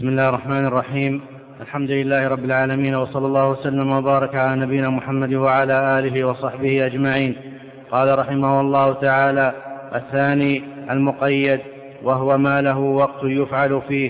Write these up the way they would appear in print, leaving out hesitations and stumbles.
بسم الله الرحمن الرحيم. الحمد لله رب العالمين، وصلى الله وسلم وبارك على نبينا محمد وعلى آله وصحبه أجمعين. قال رحمه الله تعالى: الثاني المقيد، وهو ما له وقت يفعل فيه،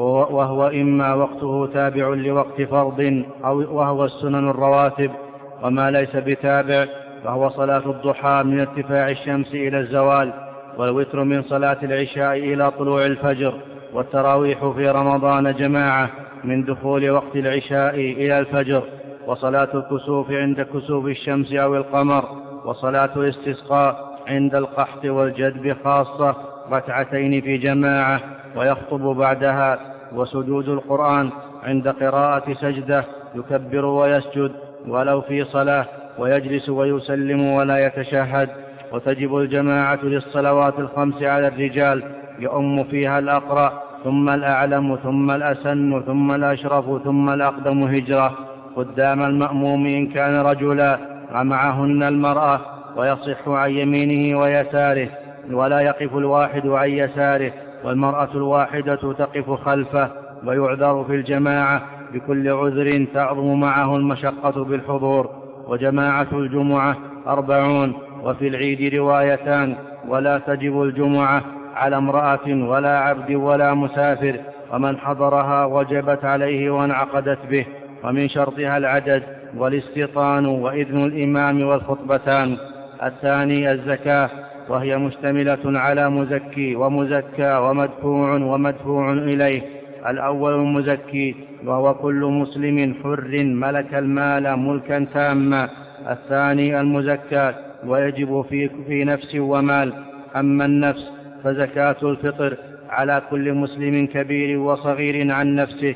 وهو إما وقته تابع لوقت فرض وهو السنن الرواتب، وما ليس بتابع فهو صلاة الضحى من ارتفاع الشمس إلى الزوال، والوتر من صلاة العشاء إلى طلوع الفجر، والتراويح في رمضان جماعة من دخول وقت العشاء إلى الفجر، وصلاة الكسوف عند كسوف الشمس أو القمر، وصلاة الاستسقاء عند القحط والجدب خاصة ركعتين في جماعة ويخطب بعدها، وسجود القرآن عند قراءة سجدة يكبر ويسجد ولو في صلاة، ويجلس ويسلم ولا يتشهد. وتجب الجماعة للصلوات الخمس على الرجال، يؤم فيها الأقرأ ثم الأعلم ثم الأسن ثم الأشرف ثم الأقدم هجرة، قدام المأموم إن كان رجلا ومعهن المرأة، ويصح عن يمينه ويساره، ولا يقف الواحد عن يساره، والمرأة الواحدة تقف خلفه. ويعذر في الجماعة بكل عذر تعظم معه المشقة بالحضور. وجماعة الجمعة 40، وفي العيد روايتان: ولا تجب الجمعة على امرأة ولا عبد ولا مسافر، ومن حضرها وجبت عليه وانعقدت به. ومن شرطها العدد والاستيطان وإذن الإمام والخطبتان. الثاني الزكاة، وهي مشتملة على مزكي ومزكى ومدفوع ومدفوع إليه. الأول المزكي، وهو كل مسلم حر ملك المال ملكا تاما. الثاني المزكى، ويجب في نفس ومال. أما النفس فزكاة الفطر على كل مسلم كبير وصغير عن نفسه،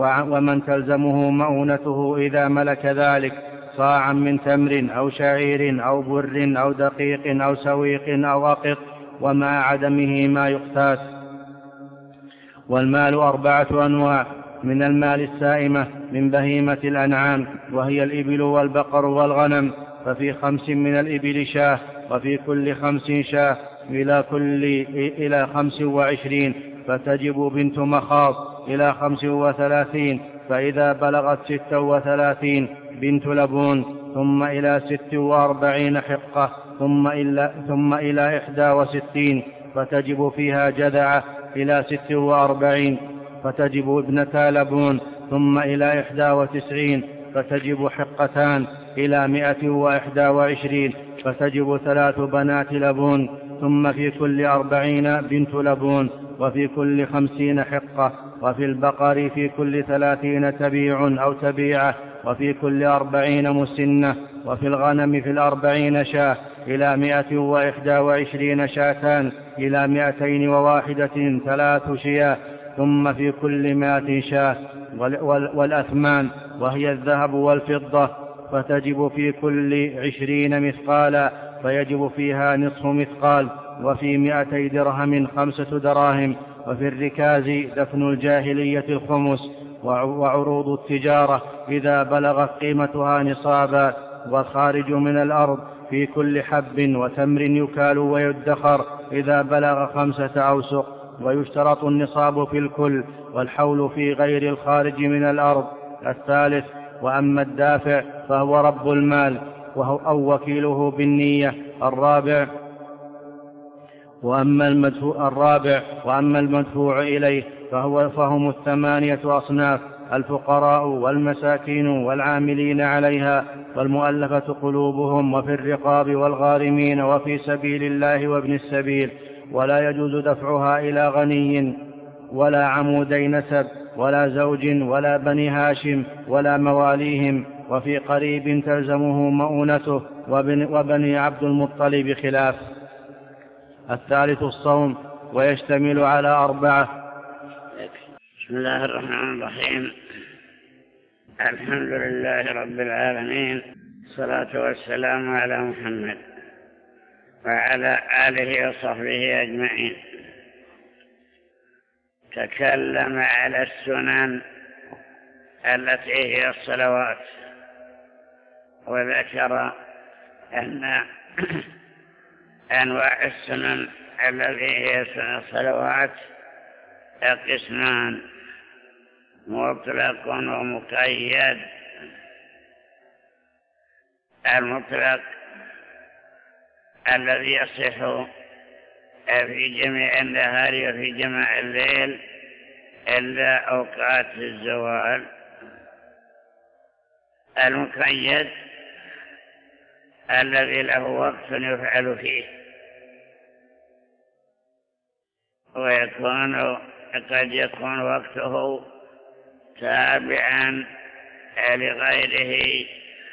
ومن تلزمه مؤونته إذا ملك ذلك، صاعا من تمر أو شعير أو بر أو دقيق أو سويق أو أقط، ومع عدمه ما يقتات. والمال 4 أنواع: من المال السائمة من بهيمة الأنعام، وهي الإبل والبقر والغنم، ففي 5 من الإبل شاة، وفي كل 5 شاة إلى 25، فتجب بنت مخاض إلى 35، فإذا بلغت 36 بنت لبون، ثم إلى 46 حقة، ثم إلى 61 فتجب فيها جذعة، إلى 46 فتجب ابنتا لبون، ثم إلى 91 فتجب حقتان، إلى 121 فتجب 3 بنات لبون، ثم في كل 40 بنت لبون، وفي كل 50 حقة، وفي البقر في كل 30 تبيع أو تبيعة، وفي كل 40 مسنة، وفي الغنم في 40 شاة، إلى 121 شاتان، إلى 201 3 شياه، ثم في كل 100 شاة. والأثمان، وهي الذهب والفضة، فتجب في كل 20 مثقالا، فيجب فيها نصف مثقال. وفي 200 درهم 5 دراهم. وفي الركاز دفن الجاهلية 5. وعروض التجارة إذا بلغت قيمتها نصابا. والخارج من الأرض في كل حب وتمر يكال ويدخر إذا بلغ 5 أوسق. ويشترط النصاب في الكل، والحول في غير الخارج من الأرض. الثالث: وأما الدافع فهو رب المال أو وكيله بالنية. الرابع: وأما المدفوع إليه فهم 8 أصناف: الفقراء والمساكين والعاملين عليها والمؤلفة قلوبهم، وفي الرقاب والغارمين، وفي سبيل الله وابن السبيل. ولا يجوز دفعها إلى غني ولا عمودي نسب ولا زوج ولا بني هاشم ولا مواليهم. وفي قريب تلزمه مؤونته، وبني عبد المطلب خلاف. الثالث الصوم، ويشتمل على 4. بسم الله الرحمن الرحيم. الحمد لله رب العالمين، الصلاة والسلام على محمد وعلى آله وصحبه أجمعين. تكلم على السنن التي هي الصلوات، وذكر أن أنواع السنن التي هي الصلوات قسمان: مطلق ومقيد. المطلق الذي يصح في جميع النهار وفي جميع الليل إلا أوقات الزوال. المقيد الذي له وقت يفعل فيه، قد يكون وقته تابعا لغيره.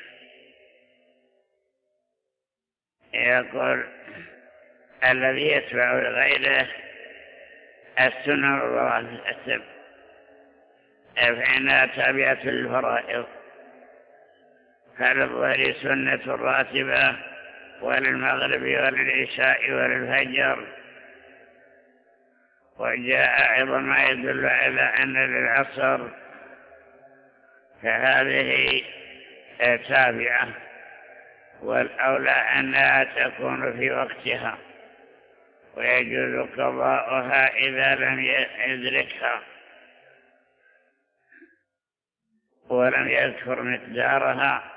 يقول الذي يتبع لغيره السنن الرواتب فإنها تابعة للفرائض، فللظهر سنة راتبة، وللمغرب وللعشاء وللفجر. وجاء أيضا ما يدل على أن للعصر فهذه تابعة، والأولى أنها تكون في وقتها، ويجوز قضاؤها إذا لم يدركها ولم يذكر مقدارها.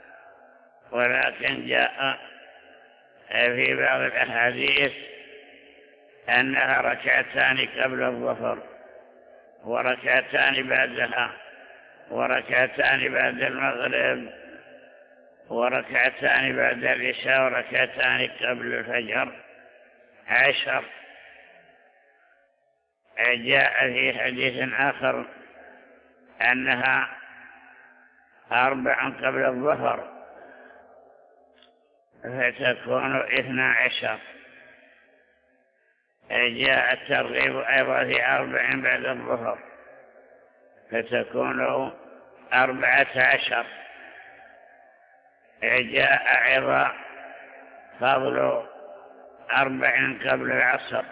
ولكن جاء في بعض الأحاديث أنها ركعتان قبل الظهر، وركعتان بعدها، وركعتان بعد المغرب، وركعتان بعد العشاء، وركعتان قبل الفجر 10. جاء في حديث آخر أنها 4 قبل الظهر فتكون 12. جاء الترغيب أيضا في 4 بعد الظهر فتكون 14. جاء أيضا فضل 4 قبل العصر،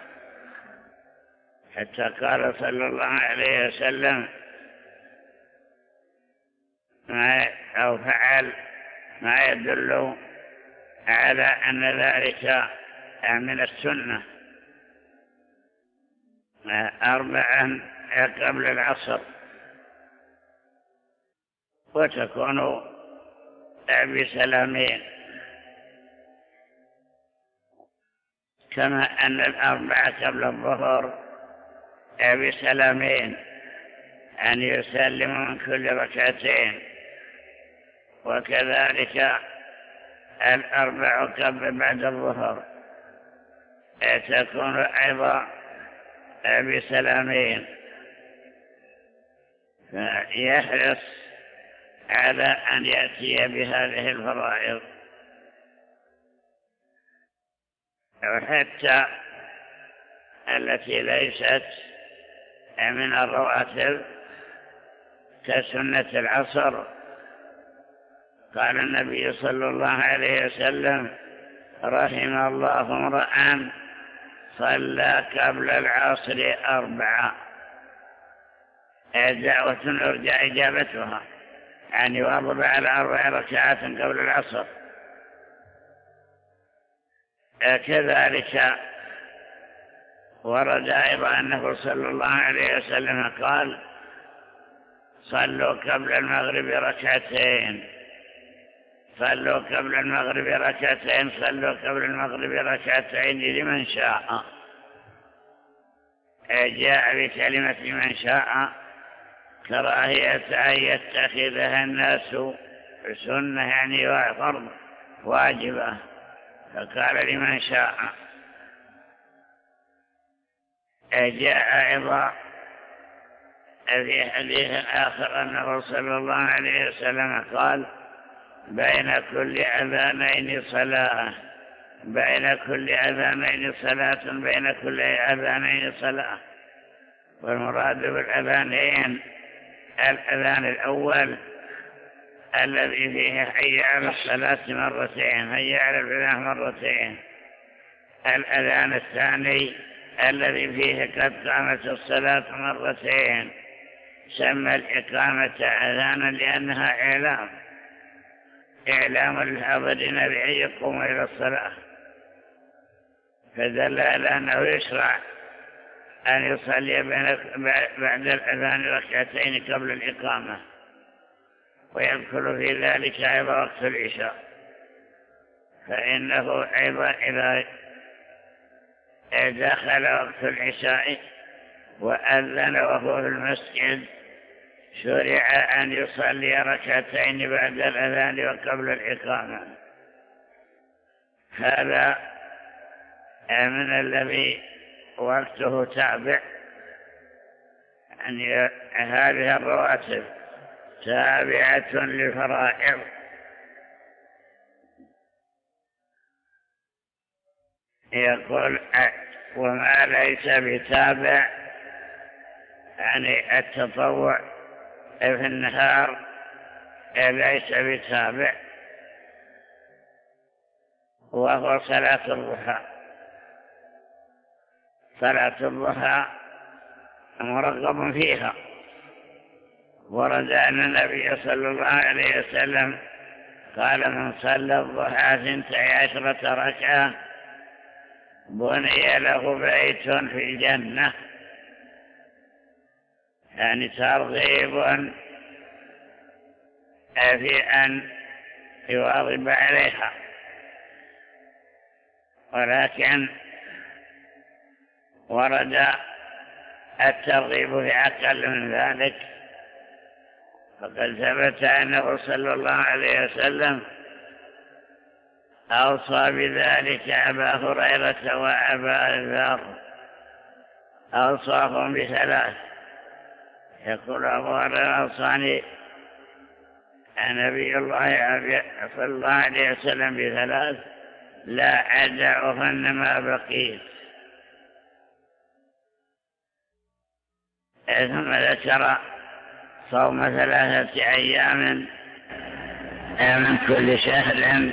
حتى قال صلى الله عليه وسلم أو فعل ما يدل على أن ذلك من السنة. 4 قبل العصر، وتكون بسلامين، كما أن 4 قبل الظهر بسلامين، أن يسلم من كل ركعتين. وكذلك 4 قبل بعد الظهر تكون أيضا بسلامين. فيحرص على أن يأتي بهذه الفرائض، وحتى التي ليست من الرواتب كسنة العصر. قال النبي صلى الله عليه وسلم: رحم الله امرأ صلى قبل العصر 4. دعوة يرجى إجابتها، يعني يواظب على 4 ركعات قبل العصر. كذلك ورد أيضا أنه صلى الله عليه وسلم قال: صلوا قبل المغرب 2 صلوا قبل المغرب 2 صلوا قبل المغرب 2 لمن شاء. جاء بكلمة من شاء كراهية أن يتخذها الناس سنة، يعني فرض واجبة، فقال لمن شاء. جاء أيضا في حديث آخر أنه صلى الله عليه وسلم قال: بين كل أذانين صلاة، بين كل أذانين صلاة، بين كل أذانين صلاة. والمراد بالأذانين الأذان الأول الذي فيه حي على الصلاة 2 حي على الفلاح 2. الأذان الثاني الذي فيه قد قامت الصلاة 2. سمى الإقامة أذانا لأنها إعلام الحاضرين بأن يقوموا إلى الصلاة، فدل على أنه يشرع أن يصلي بعد الأذان ركعتين قبل الإقامة، ويدخل في ذلك أيضا وقت العشاء، فإنه أيضا إذا دخل وقت العشاء وأذن وهو في المسجد شرع أن يصلي ركعتين بعد الأذان وقبل الإقامة. هذا من الذي وقته تابع، يعني هذه الرواتب تابعة للفرائض، يقول وما ليس بتابع يعني التطوع في النهار ليس بتابع، وهو صلاة الضحى. صلاة الضحى مرغب فيها، ورد أن النبي صلى الله عليه وسلم قال من صلى الضحى 12 ركعة بني له بيت في الجنة، يعني ترغيب في أن يواظب عليها، ولكن ورد الترغيب في أقل من ذلك، فقد ثبت أنه صلى الله عليه وسلم أوصى بذلك أبا هريرة وأبا ذر، أوصاهم ب3. يقول أبو هريرة أوصاني النبي الله صلى الله عليه وسلم ب3 لا أدعهن ما بقيت. ثم ذكر صوم 3 أيام من كل شهر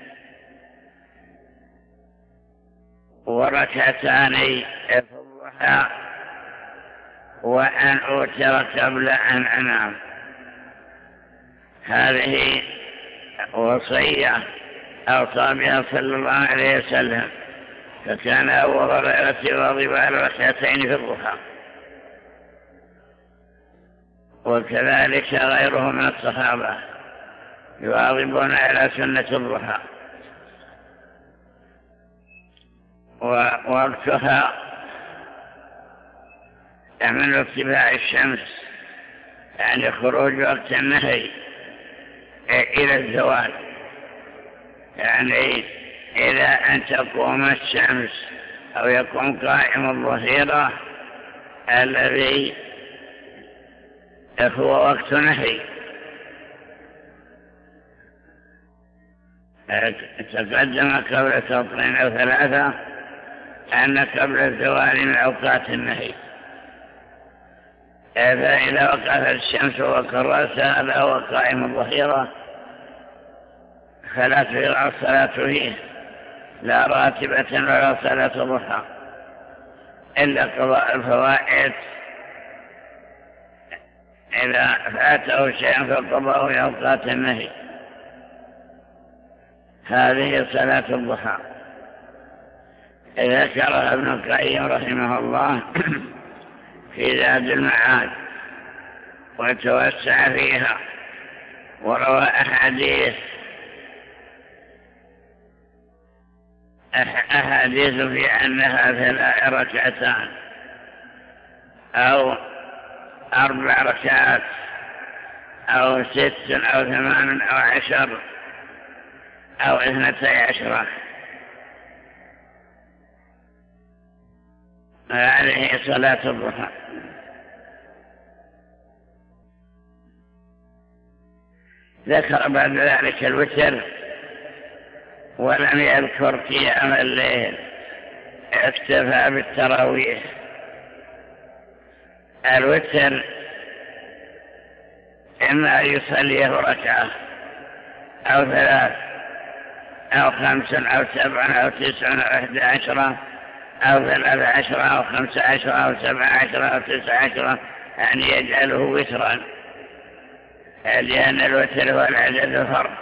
وركعتان في الضحى وأن أوتر قبل أن أنام. هذه وصية أوصى بها صلى الله عليه وسلم، فكان أبو هريرة يواظب على ركعتين في الضحى، وكذلك غيره من الصحابة يواظبون على سنة الضحى. ووقتها من ارتفاع الشمس، يعني خروج وقت النهي إلى الزوال، يعني إلى أن تقوم الشمس أو يقوم قائم الظهيرة الذي هو وقت نهي. تقدم قبل 2 أو 3 أن قبل الزوال من أوقات النهي، فإذا وقفت الشمس وقرأت هذا هو قائم الظهيرة فلا تشرع الصلاة فيه، لا راتبة ولا صلاة ضحى، إلا قضاء الفوائد إذا فاته شيئا فقضاه في أوقات النهي. هذه صلاة الضحى. ذكرها ابن القيم رحمه الله في زاد المعاد وتوسع فيها، وروى أحاديث في أنها 3 ركعتان أو 4 ركعات أو 6 أو 8 أو 10 أو 12. هذه صلاة الضحى. ذكر بعد ذلك الوتر ولم يذكر قيام الليل، اكتفى بالتراويح. الوتر إما يصليه 1 ركعة أو 3 أو 5 أو 7 أو 9 أو 11 أو 13 أو 15 أو 17 أو 19، يعني يجعله وترا، لأن الوتر هو العدد الفرد،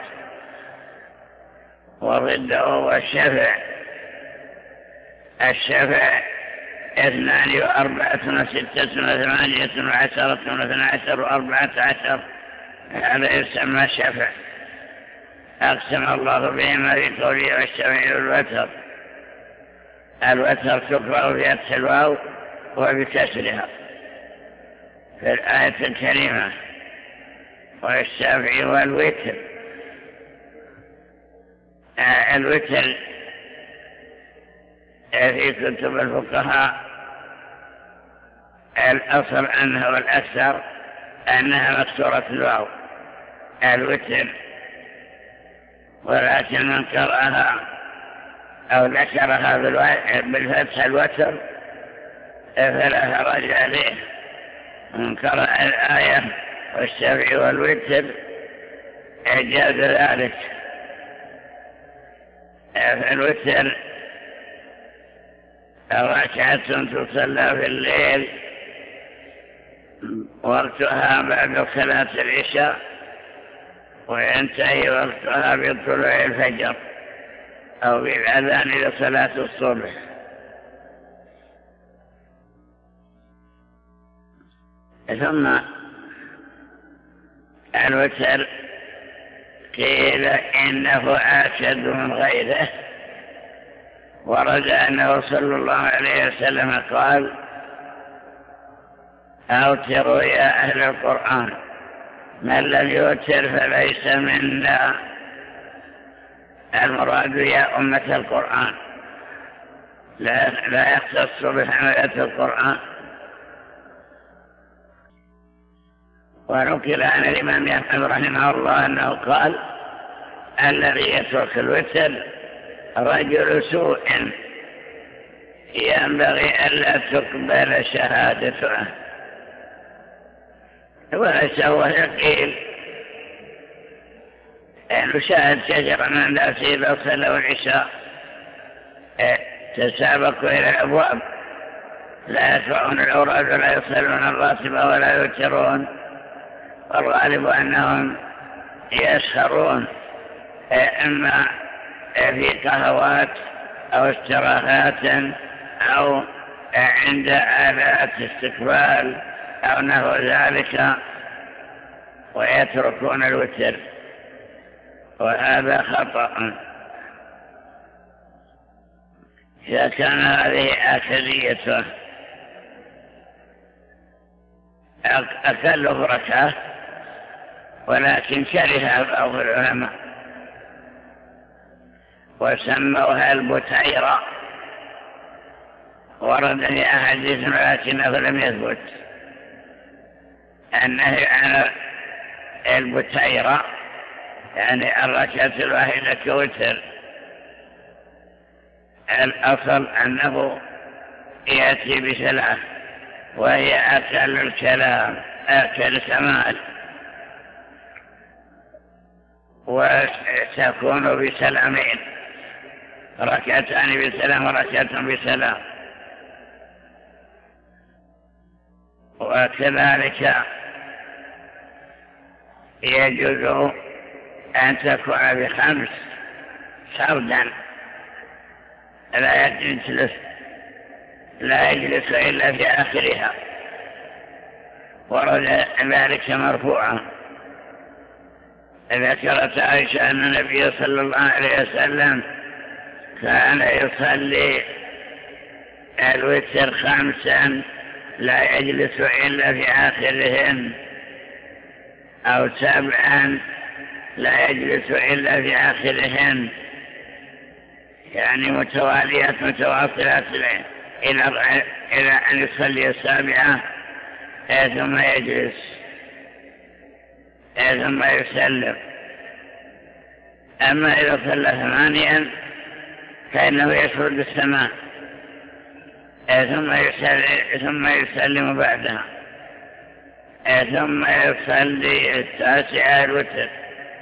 وضده هو الشفع. الشفع 2 و4 و6 و8 و10 و12 و14 هذا يسمى شفع. أقسم الله بهما في قوله والشفع والوتر. الوتر تقرأ بفتح الواو وبكسرها في الآية الكريمة، والشفع والوتر. الوتر في كتب الفقهاء الأصل أنه الأكثر أنها مكسورة الواو الوتر، ولكن من قرأها أو ذكرها بالفتح الوتر فلا حرج عليه. من قرأ الآية والشفع والوتر جاز ذلك. الوتر ركعة تصلى في الليل وقتها بعد صلاة العشاء، وينتهي وقتها بطلوع الفجر أو بالأذان لصلاة الصبح. ثم الوتر قيل إنه آكد من غيره. ورد أنه صلى الله عليه وسلم قال: أوتروا يا أهل القرآن، من لم يوتر فليس منا. المراد يا أمة القرآن، لا يختص بحملة القرآن. ونقل عن الإمام أحمد رحمه الله أنه قال: الذي يترك الوتر رجل سوء ينبغي ألا تقبل شهادته. وليس هو يقيل أن شاهد شجرا من الناس إذا صلوا العشاء تسابقوا إلى الأبواب، لا يدفعون الأوراد ولا يصلون الراتبة ولا يوترون، والغالب أنهم يسهرون إما في قهوات أو استراحات أو عند آلات استقبال أو نحو ذلك، ويتركون الوتر، وهذا خطأ. إذا كان هذه آكديته أكله ركعة، ولكن كرهها بعض العلماء وسموها البتيرة. ورد في أحاديث ولكنه لم يثبت النهي عن البتيرة، يعني الركعة الواحدة كوتر. الأصل أنه يأتي بثلاث، وهي أكل الكلام، أكل الكمال، وتكون بسلامين، ركعتان بسلام وركعة بسلام. وكذلك يجوز أن تكون ب5 سردا، لا يجلس إلا في آخرها. ورد ذلك مرفوعا. ذكرت عائشة أن النبي صلى الله عليه وسلم كان يصلي الوتر 5 لا يجلس إلا في آخرهن، أو 7 لا يجلس إلا في آخرهن، يعني متواليات متواصلات إلى أن يصلي 7 ثم يجلس ثم يسلم. أما إذا صلى 8 فإنه يسرد السماء ثم يسلم بعدها، ثم يصلي 9 الوتر.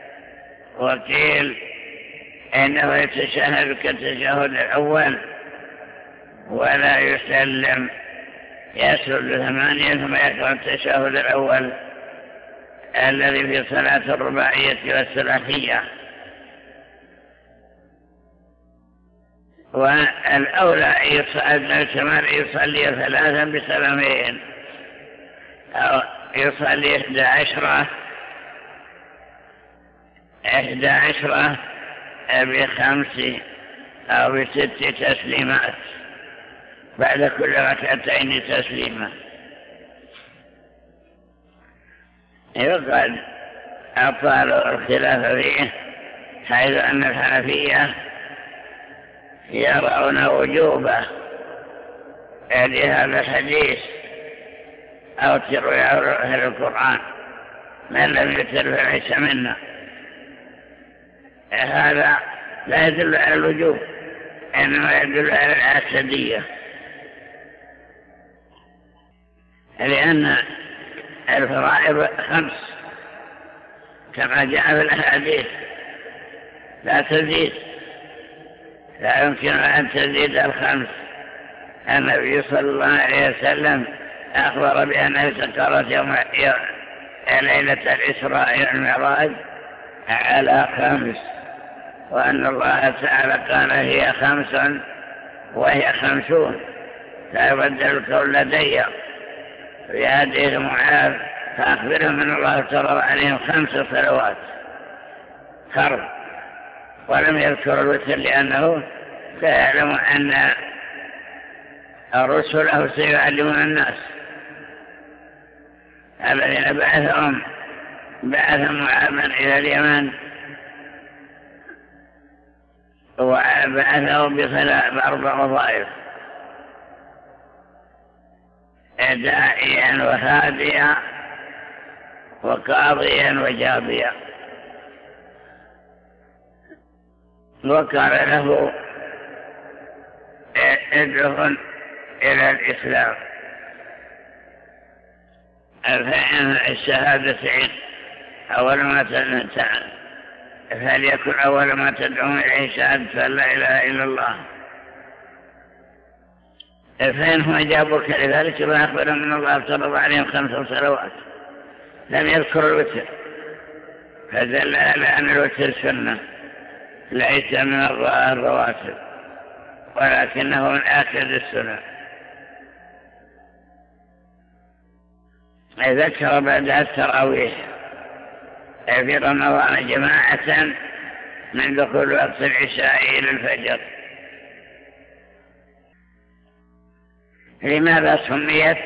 وقيل إنه يتشهد كالتشهد الأول ولا يسلم، يسرد 8 ثم يقرأ التشهد الأول الذي في صلاة الرباعية والثلاثية. والأولى يصلي 3 بسلامين، أو يصلي 11 ب5 أو ب6 تسليمات، بعد كل ركعتين تسليمة. يقال أطالوا الخلاف فيه، حيث أن الحنفية يرون وجوبه لهذا الحديث: أوتروا يا أهل القرآن من لم يتر فليس منا. هذا لا يدل على الوجوب، إنما يدل على العسدية، لأن الفرائض 5 كما جاء في الأحاديث، لا تزيد، لا يمكن أن تزيد 5. النبي صلى الله عليه وسلم أخبر بأنه سكرت ليلة الإسراء والمعراج على 5، وأن الله تعالى قال هي 5 وهي 50، لا يبدل القول لدي. في حديث معاذ: فأخبرهم أن الله افترض عليهم 5 صلوات فرض، ولم يذكر الوتر لأنه لا يعلم أن رسله سيعلمون الناس. الذين بعثهم معاذا إلى اليمن، وبعثه ب4 وظائف: داعيا وهاديا وقاضيا وجابيا. وقال له: ادعهم إلى الإسلام، فإن الشهادتين أول ما فليكن أول ما تدعون إليه شهادة لا إله إلا الله. فإنهم أجابوك لذلك فأخبرهم أن الله افترض عليهم 5 صلوات، لم يذكر الوتر، فدل على أن الوتر سنة ليس من الرواتب، ولكنه من آكد السنة. ذكر بعد التراويح في رمضان جماعة من دخول وقت العشاء إلى الفجر. لماذا سميت؟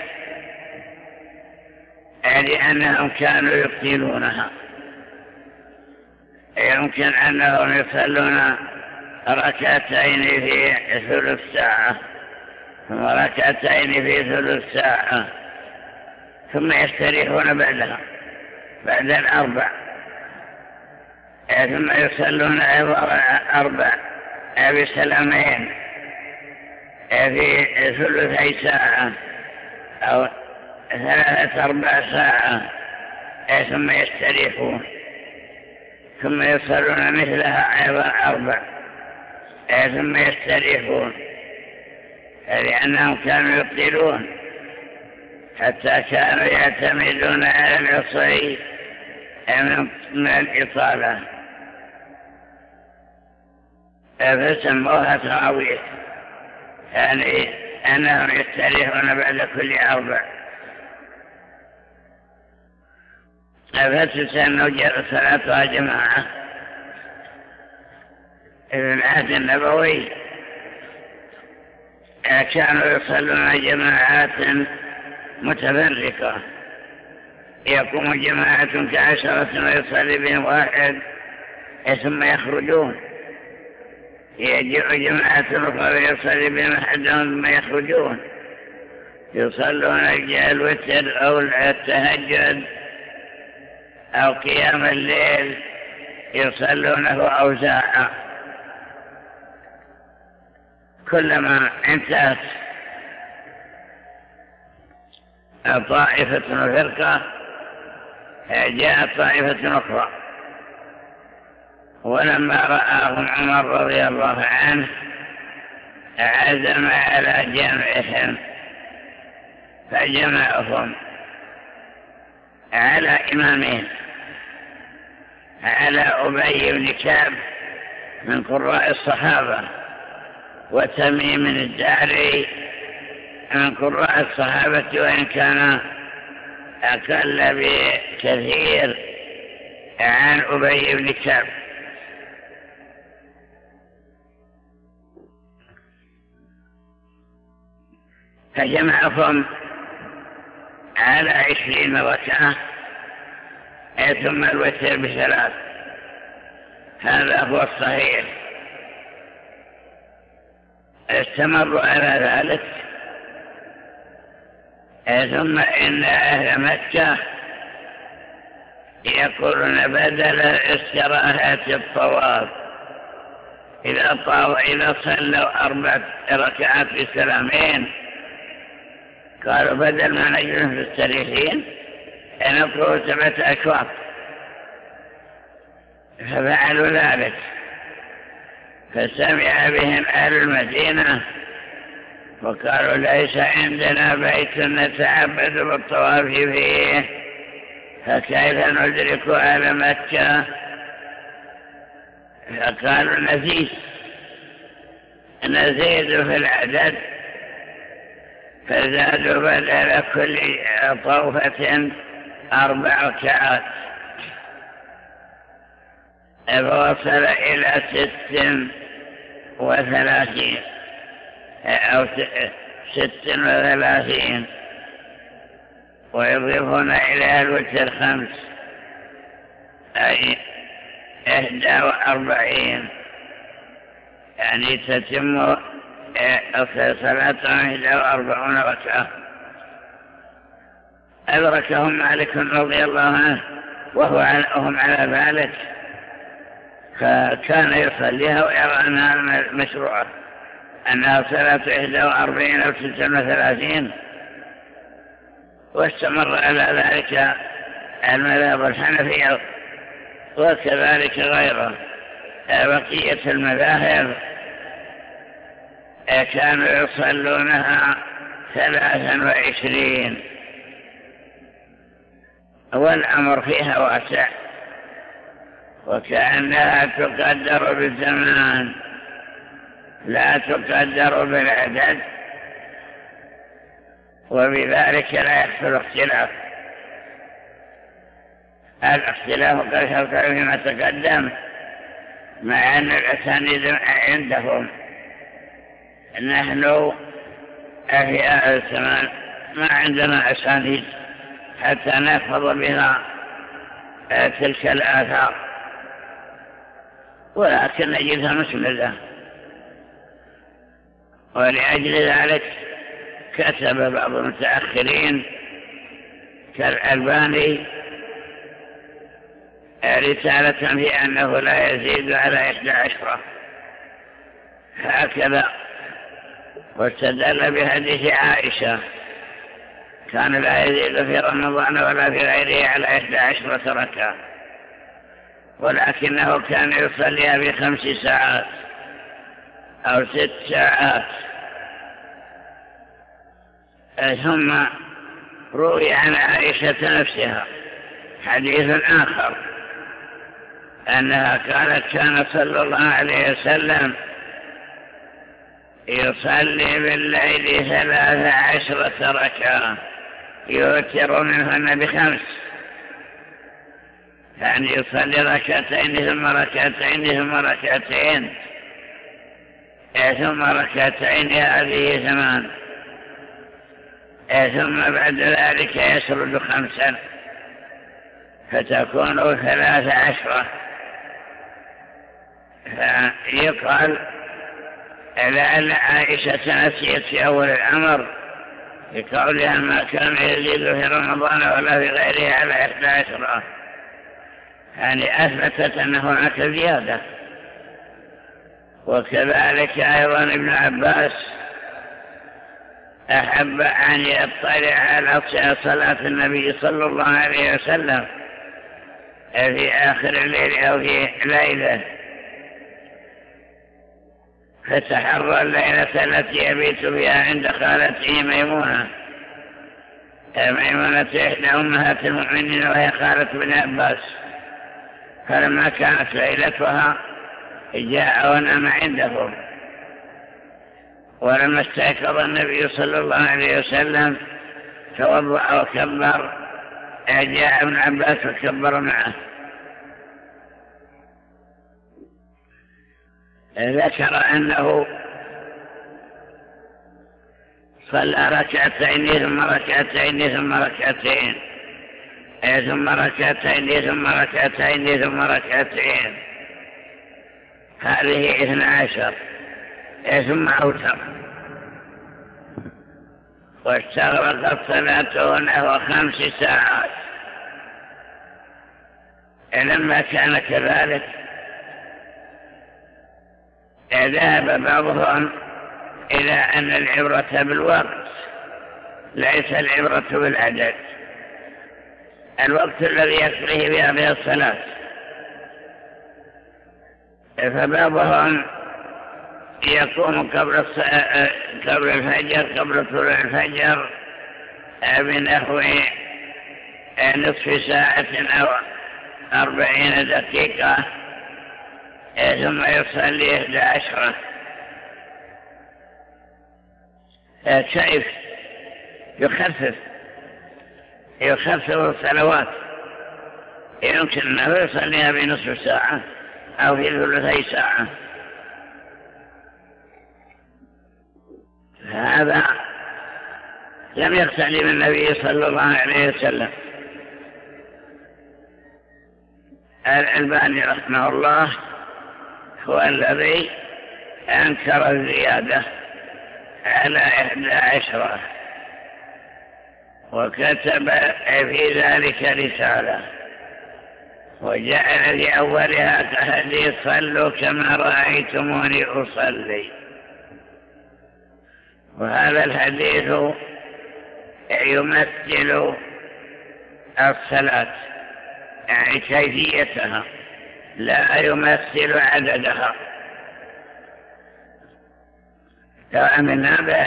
لأنهم كانوا يقتلونها. يمكن أنهم يصلون 2 في ثلث ساعة، ثم 2 في ثلث ساعة، ثم يستريحون بعد 4، ثم يصلون 4 بسلامين في ثلثي ساعة أو 3-4 ساعة، ثم يستريحون، ثم يصلون مثلها أيضا 4، ثم يستريحون، لأنهم كانوا يبطلون حتى كانوا يعتمدون على العصي من الإطالة، فسموها تراويح، يعني أنهم يستريحون بعد كل 4. فتسن صلاتها جماعة. في العهد النبوي كانوا يصلون جماعات متفرقة، يقوم جماعة ك10 ويصلي بهم واحد ثم يخرجون، يجيء جماعة أخرى ويصلي بهم أحدهم ثم يخرجون، يصلون الوتر أو التهجد أو قيام الليل، يصلونه أوزاعا. كلما انتهت طائفة وفرقة جاءت طائفة أخرى، ولما رآهم عمر رضي الله عنه عزم على جمعهم فجمعهم على إمامين، على أبي بن كعب من قراء الصحابة، وتميم الداري من قراء الصحابة، وإن كان أقل بكثير عن أبي بن كعب. فجمعهم على 20 ركعة ثم الوتر ب3. هذا هو الصحيح. استمروا على ذلك. ثم إن أهل مكة يقولون بدل استراحة الطواف إذا صلوا 4 ركعات بسلامين، قالوا بدل ما نجلس في السريحين نقرأ 7 أشواط، ففعلوا ذلك. فسمع بهم أهل المدينة وقالوا ليس عندنا بيت نتعبد بالطواف فيه، فكيف ندرك أهل مكة؟ فقالوا نزيد في العدد، فزادوا بدل كل طوفة 4 ركعات، فوصل إلى 36 أو 36، ويضيفون إلى الوتر 5 أي 41، يعني تتم صلاة 41 ركعة. أدركهم مالك رضي الله عنه وهم على ذلك، فكان يصليها ويرى أنها مشروعة، أنها صلاة 41 أو 36، واستمر على ذلك المذهب الحنفي وكذلك غيره. بقية المذاهب كانوا يصلونها 23، والأمر فيها واسع، وكأنها تقدر بالزمان لا تقدر بالعدد، وبذلك لا يحصل اختلاف. الاختلاف قد حصل فيما تقدم، مع أن الأسانيد عندهم. نحن في هذا الزمان ما عندنا أسانيد حتى نحفظ بها تلك الآثار، ولكن نجدها مسندة. ولأجل ذلك كتب بعض المتأخرين كالألباني رسالة في أنه لا يزيد على 11 هكذا، واستدل بحديث عائشة كان لا يزيد في رمضان ولا في غيره على 11 ركعة، ولكنه كان يصليها ب5 ساعات أو 6 ساعات. ثم روي عن عائشة نفسها حديث آخر أنها قالت كان صلى الله عليه وسلم يصلي بالليل 13 ركعة يوتر منهن ب5، يعني يصلي 2 ثم 2 ثم 2 ثم 2 هذه 8، ثم بعد ذلك يسرد 5 فتكون 13. فيقال لعل عائشة نسيت في أول الأمر بقولها ما كان يزيد في رمضان ولا في غيره على 11، يعني أثبتت أن هناك زيادة. وكذلك أيضا ابن عباس أحب أن يطلع على صلاة النبي صلى الله عليه وسلم في آخر الليل أو في ليلة، فتحرى الليلة التي يبيت بها عند خالته ميمونة إحدى أمهات المؤمنين وهي خالة ابن عباس. فلما كانت ليلتها جاء ونام عندهم، ولما استيقظ النبي صلى الله عليه وسلم توضأ وكبر، جاء ابن عباس وكبر معه. ذكر أنه صلى ركعتين ثم ركعتين ثم ركعتين ثم ركعتين ثم ركعتين ثم ركعتين، هذه 12 ثم أوتر، واستغرقت صلاته نحو 5 ساعات. لما كان كذلك ذهب بعضهم إلى أن العبرة بالوقت ليس العبرة بالعدد، الوقت الذي يقضيه بهذه الصلاة. فبعضهم يقوم قبل الفجر، قبل طلوع الفجر بنحو نصف ساعة أو 40 دقيقة، ثم يصلي 11. كيف يخفف الصلوات؟ يمكن أنه يصليها بنصف ساعة أو في ثلثي ساعة. هذا لم يختلف النبي صلى الله عليه وسلم. الألباني رحمه الله هو الذي أنكر الزيادة على 11، وكتب في ذلك رسالة، وجعل في أولها كحديث صلوا كما رأيتموني أصلي. وهذا الحديث يمثل الصلاة، يعني كيفيتها، لا يمثل عددها. لو أمنا به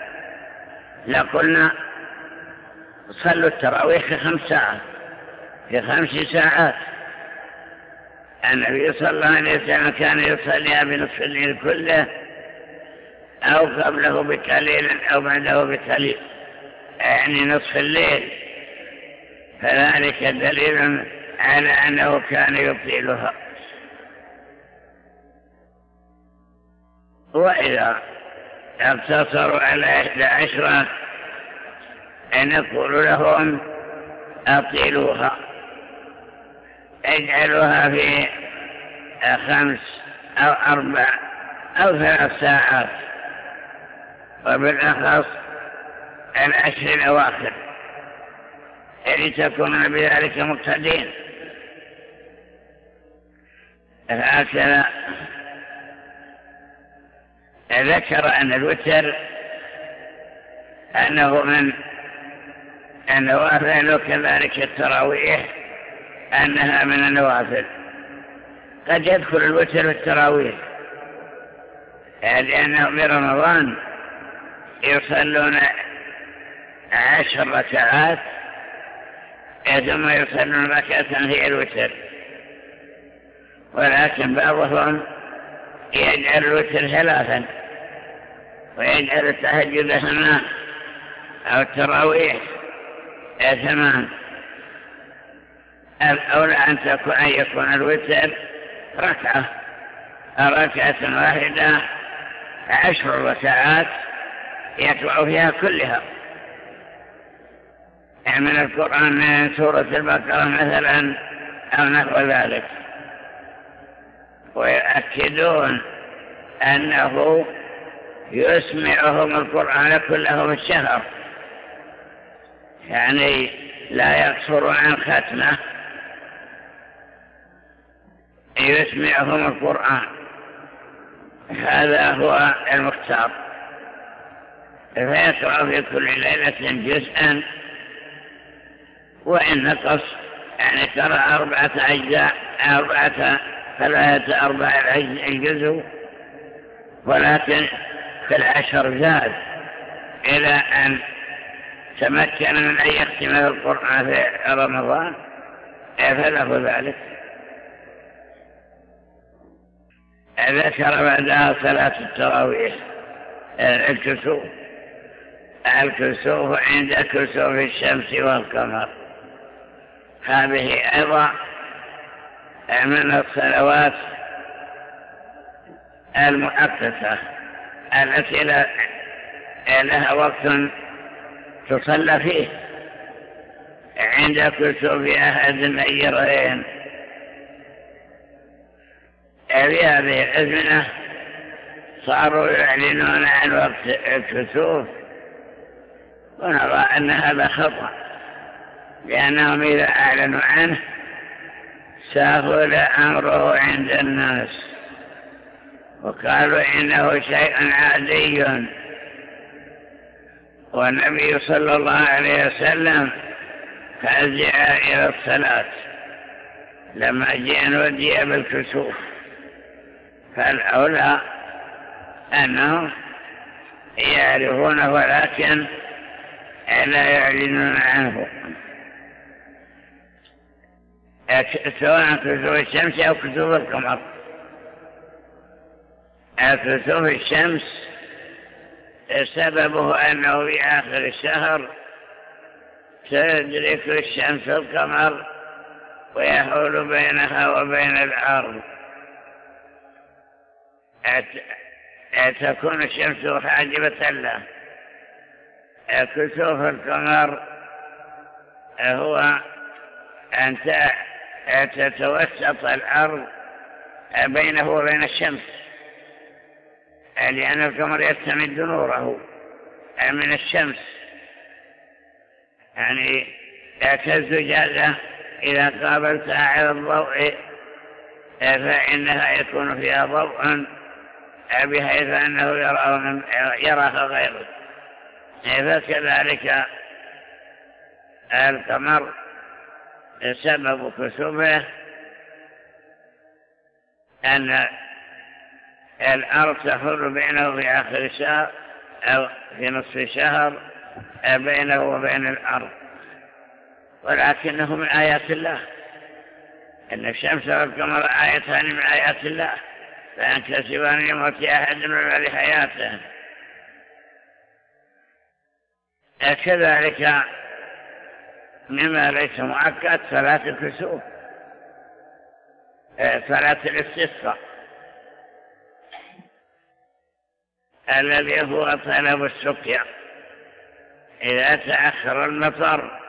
لقلنا صلوا التراويح في 5 ساعات، في 5 ساعات. النبي صلى الله عليه وسلم كان يصليها بنصف الليل كله، أو قبله بقليل أو بعده بقليل، يعني نصف الليل، فذلك دليل على أنه كان يطيلها. وإذا اقتصروا على 11 نقول لهم أطيلوها، اجعلوها في 5 أو 4 أو 3 ساعات، وبالأخص 10 الأواخر لتكون بذلك مقتدين. هكذا ذكر أن الوتر أنه من النوافل، وكذلك التراويح أنها من النوافل. قد يدخل الوتر في التراويح، لأنهم برمضان يصلون 10 ركعات ثم يصلون ركعة هي الوتر، ولكن بعضهم يجعل الوتر 3 ويجعل التهجد 8 أو التراويح 8. الأولى أن يكون الوتر ركعة واحدة 10 ركعات يقرأ فيها كلها، من القرآن، من سورة البقرة مثلا أو نحو ذلك. ويؤكدون أنه يسمعهم القرآن كله في الشهر، يعني لا يقصر عن ختمه، يسمعهم القرآن. هذا هو المختار، فيقرأ في كل ليلة جزءا، وإن نقص يعني قرأ 4 أجزاء، 4 الجزء، ولكن في 10 زاد إلى أن تمكن من أن يختم القرآن في رمضان، فله ذلك. ذكر بعدها صلاة التراويح، الكسوف عند كسوف الشمس والقمر. هذه أيضا من الصلوات المؤقتة التي لها وقت تصلى فيه عند كسوف أحد النيرين. في هذه الأزمنة صاروا يعلنون عن وقت الكسوف، ونرى أن هذا خطأ، لأنهم إذا أعلنوا عنه سهل أمره عند الناس وقالوا إنه شيء عادي. والنبي صلى الله عليه وسلم فزع إلى الصلاة لما جاء نودي بالكسوف، فالأولى أنهم يعرفونه ولكن لا يعلنون عنه، سواء كسوف الشمس أو كسوف القمر. كسوف الشمس سببه أنه في آخر الشهر تدرك الشمس القمر ويحول بينها وبين الأرض، تكون الشمس حاجبة له. كسوف القمر هو أن تتوسط الأرض بينه وبين الشمس، لأن القمر يستمد نوره من الشمس، يعني كالزجاجة إذا قابلتها على الضوء فإنها يكون فيها ضوء بحيث أنه يراها غيره. فكذلك القمر سبب كسوفه أن الأرض تحول بينه في آخر الشهر أو في نصف الشهر بينه وبين الأرض، ولكنه من آيات الله، إن الشمس والقمر آيتان من آيات الله فينكسفان لموت أحد من بعد حياته. كذلك مما ليس مؤكد صلاة الكسوف، صلاة الاستسقاء الذي هو طلب السقيا. إذا تأخر المطر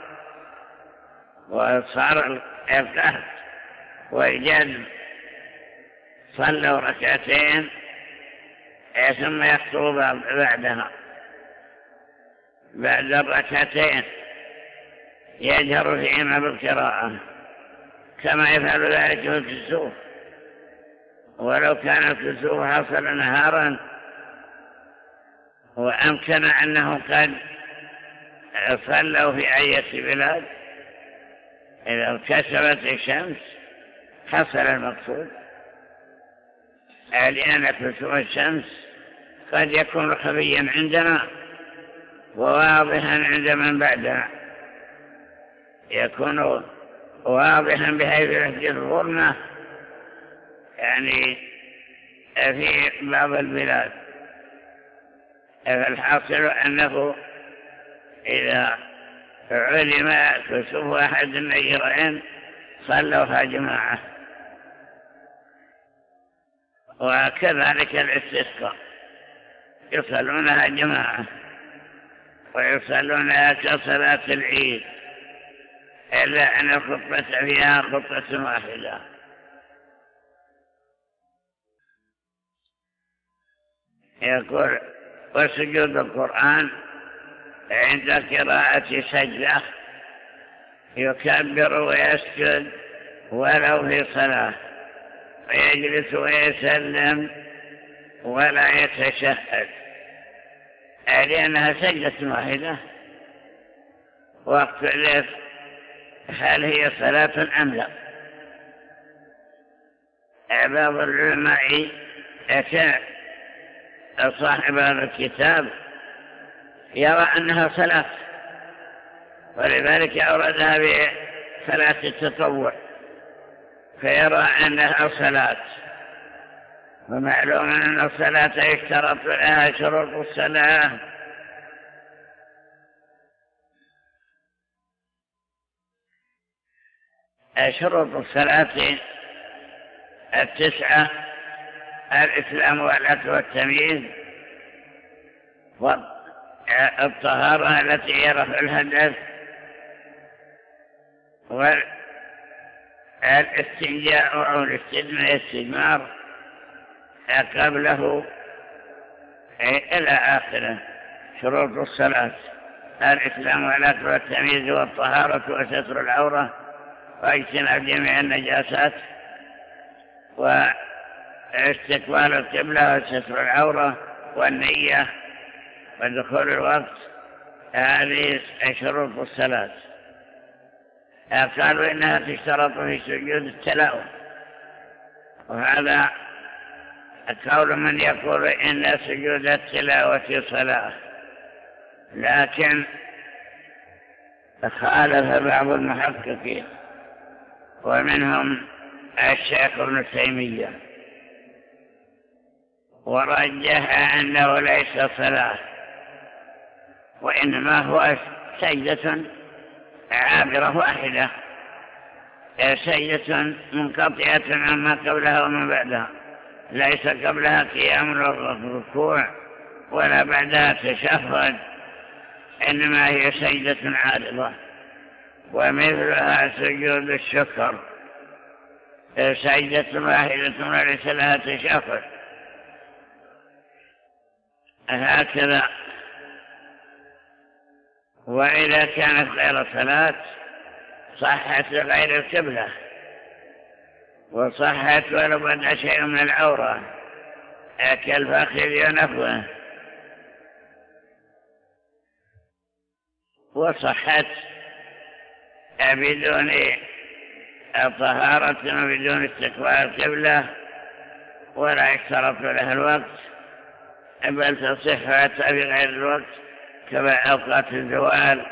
وصار القهر والجد صلوا ركعتين ثم يخطب بعدها بعد الركعتين يجهر فيهما بالقراءة كما يفعل ذلك في الكسوف. ولو كان الكسوف حصل نهارا وأمكن أنهم قد صلوا في أي بلاد، إذا كسرت الشمس حصل المقصود، لأن كسوف الشمس قد يكون خفيا عندنا وواضحا عند من بعدنا، يكون واضحا بحيث يحدث الظلمة يعني في بعض البلاد. الحاصل أنه إذا علم كسوف أحد النيرين صلوها جماعة. وكذلك الاستسقاء يصلونها جماعة ويصلونها كصلاة العيد، إلا أن الخطبة فيها خطبة واحدة. يقول وسجود القرآن عند قراءة سجدة يكبر ويسجد ولو في صلاة، ويجلس ويسلم ولا يتشهد، لأنها سجدة واحدة. واختلف هل هي صلاة أم لا. بعض العلماء صاحب هذا الكتاب يرى أنها صلاة، ولذلك أوردها بصلاة التطوع، فيرى أنها صلاة ومعلوم أن الصلاة يشترط لها شروط الصلاة. شروط الصلاة 9: الإسلام والعقل والتمييز، والطهارة التي هي رفع الحدث، والاستنجاء أو الاستجمار قبله إلى آخره. شروط الصلاة: الإسلام والعقل والتمييز والطهارة وستر العورة واجتناب جميع النجاسات واستقبال القبلة وستر العورة والنية ودخول الوقت. هذه شروط الصلاة. قالوا إنها تشترط في سجود التلاوة، وهذا قول من يقول إن سجود التلاوة صلاة، لكن خالف بعض المحققين ومنهم الشيخ ابن تيمية، ورجح أنه ليس صلاة، وإنما هو سجدة عابرة واحدة، سجدة منقطعة عما قبلها وما بعدها، ليس قبلها قيام الركوع ولا بعدها تشهد، إنما هي سجدة عارضة. ومثلها سجود الشكر، سجدة واحدة وليس لها تشهد. هكذا. وإذا كانت غير صلاة صحت لغير القبلة، وصحت ولو بدا شيء من العورة كالفخذ ونحوه، وصحت بدون طهارة وبدون استقبال القبلة ولا يشترط لها الوقت، بل تصح حتى بغير الوقت كما أوقات الزوال.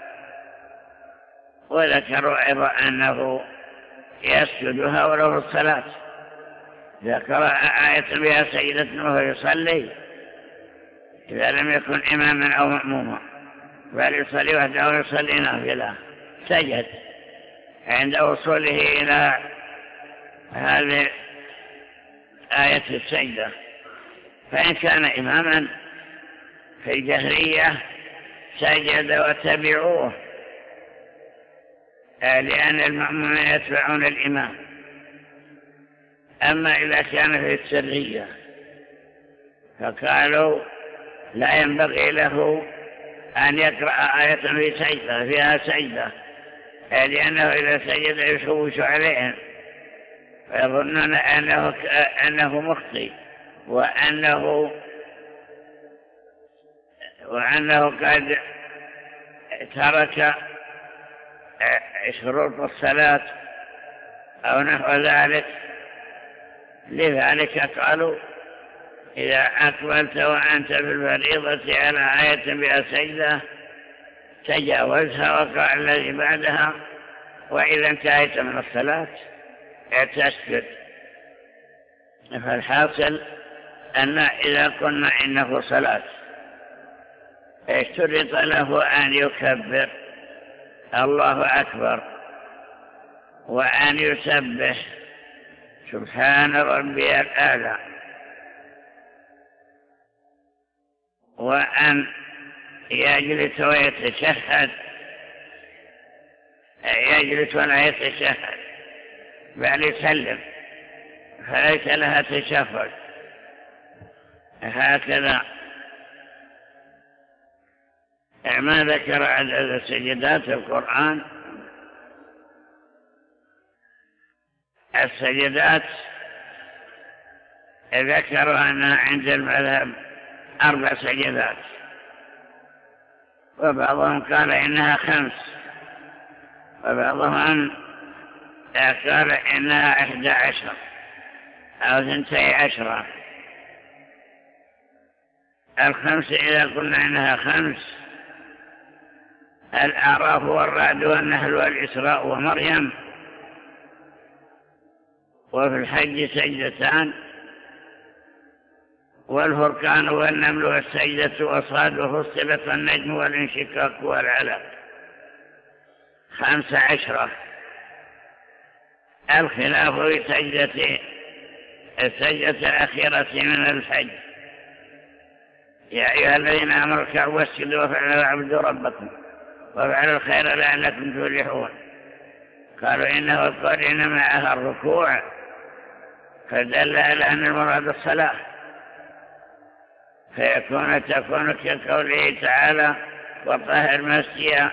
وذكروا أيضا أنه يسجدها ولو في الصلاة، إذا قرأ آية بها سجدة وهو يصلي، إذا لم يكن إماما أو مأموما بل يصلي وحده ويصلي نافلة، سجد عند وصوله إلى هذه آية السجدة. فإن كان إماما في الجهرية سجد وتبعوه، لأن المأمومين يتبعون الإمام. أما إذا كان في السرية فقالوا لا ينبغي له أن يقرأ آية في سجدة فيها سجدة، لأنه إذا سجد يشوش عليهم فيظنون أنه مخطئ وأنه قد ترك شروط الصلاة أو نحو ذلك. لذلك قالوا إذا أقبلت وأنت في الفريضة على آية بها سجدة تجاوزها وقع الذي بعدها، وإذا انتهيت من الصلاة تسجد. فالحاصل أن إذا قلنا إنه صلاة اشترط له أن يكبر الله أكبر، وأن يسبح سبحان ربي الأعلى، وأن يجلس ويتشهد، يجلس ولا يتشهد بل يسلم، فليس لها تشهد. هكذا ما ذكر عدد سجدات القرآن. السجدات ذكر أنها عند المذهب 4 سجدات، وبعضهم قال إنها 5، وبعضهم قال إنها 11 أو 12. 5 إذا قلنا إنها 5: الأعراف والرعد والنحل والإسراء ومريم. وفي الحج 2 سجدتان، والفرقان والنمل والسجدة وصاد وفصلت النجم والانشقاق والعلق 15. الخلاف في السجدة الأخيرة من الفجر. يا أيها الذين آمنوا اركعوا واسجدوا وافعلوا واعبدوا ربكم وافعلوا الخير لعلكم تفلحون. قالوا إنه القول إن معها الركوع، فدل على أن المراد الصلاة، تكون كقوله تعالى وطهر مسجد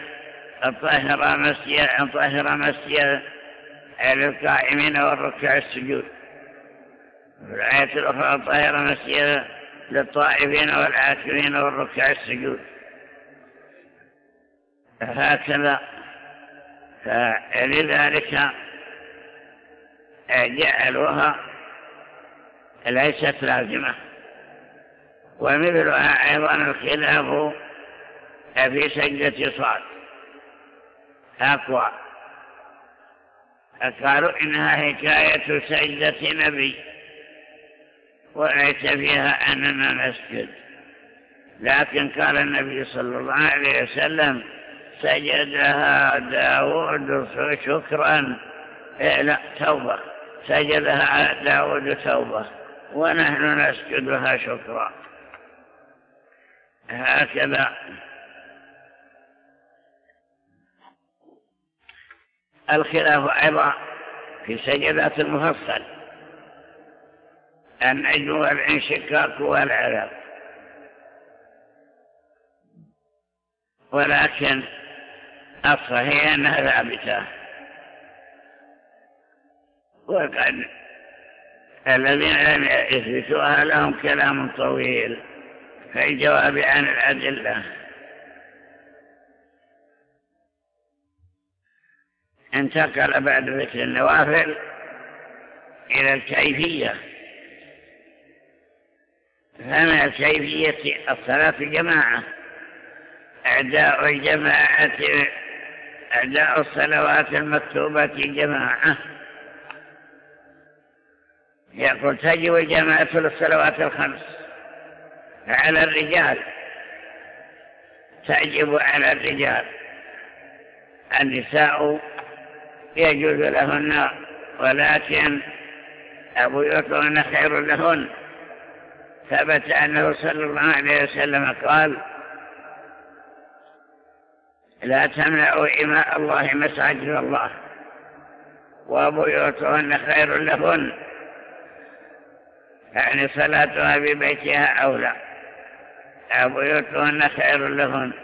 طهر مسجد للقائمين والركع السجود. في الآية الأخرى طهر مسجد للطائفين والعاكفين والركع السجود. هكذا فلذلك جعلوها ليست لازمة. ومثلها أيضا الخلاف في سجدة صاد أقوى. قالوا إنها حكاية سجدة نبي وليس فيها أننا نسجد، لكن قال النبي صلى الله عليه وسلم سجدها داود شكرا، لا توبة، سجدها داود توبة ونحن نسجدها شكرا. هكذا الخلاف أيضا في سجدات المفصل النجم والانشقاق والعلق، ولكن الصحيح أنها ثابتة. وقد الذين لم يثبتوها لهم كلام طويل في الجواب عن الأدلة. انتقل بعد ذكر النوافل إلى الكيفية. فمن الكيفية الصلاة جماعة، أداء الصلوات المكتوبة جماعة. يقول تجب الجماعة للصلوات الخمس على الرجال، تجب على الرجال. النساء يجوز لهن، ولكن أبويتهن خير لهن. ثبت أنه صلى الله عليه وسلم قال لا تمنعوا إماء الله مساجد الله وبيوتهن خير لهن، يعني صلاتها ببيتها أولى، بيوتهن خير لهن.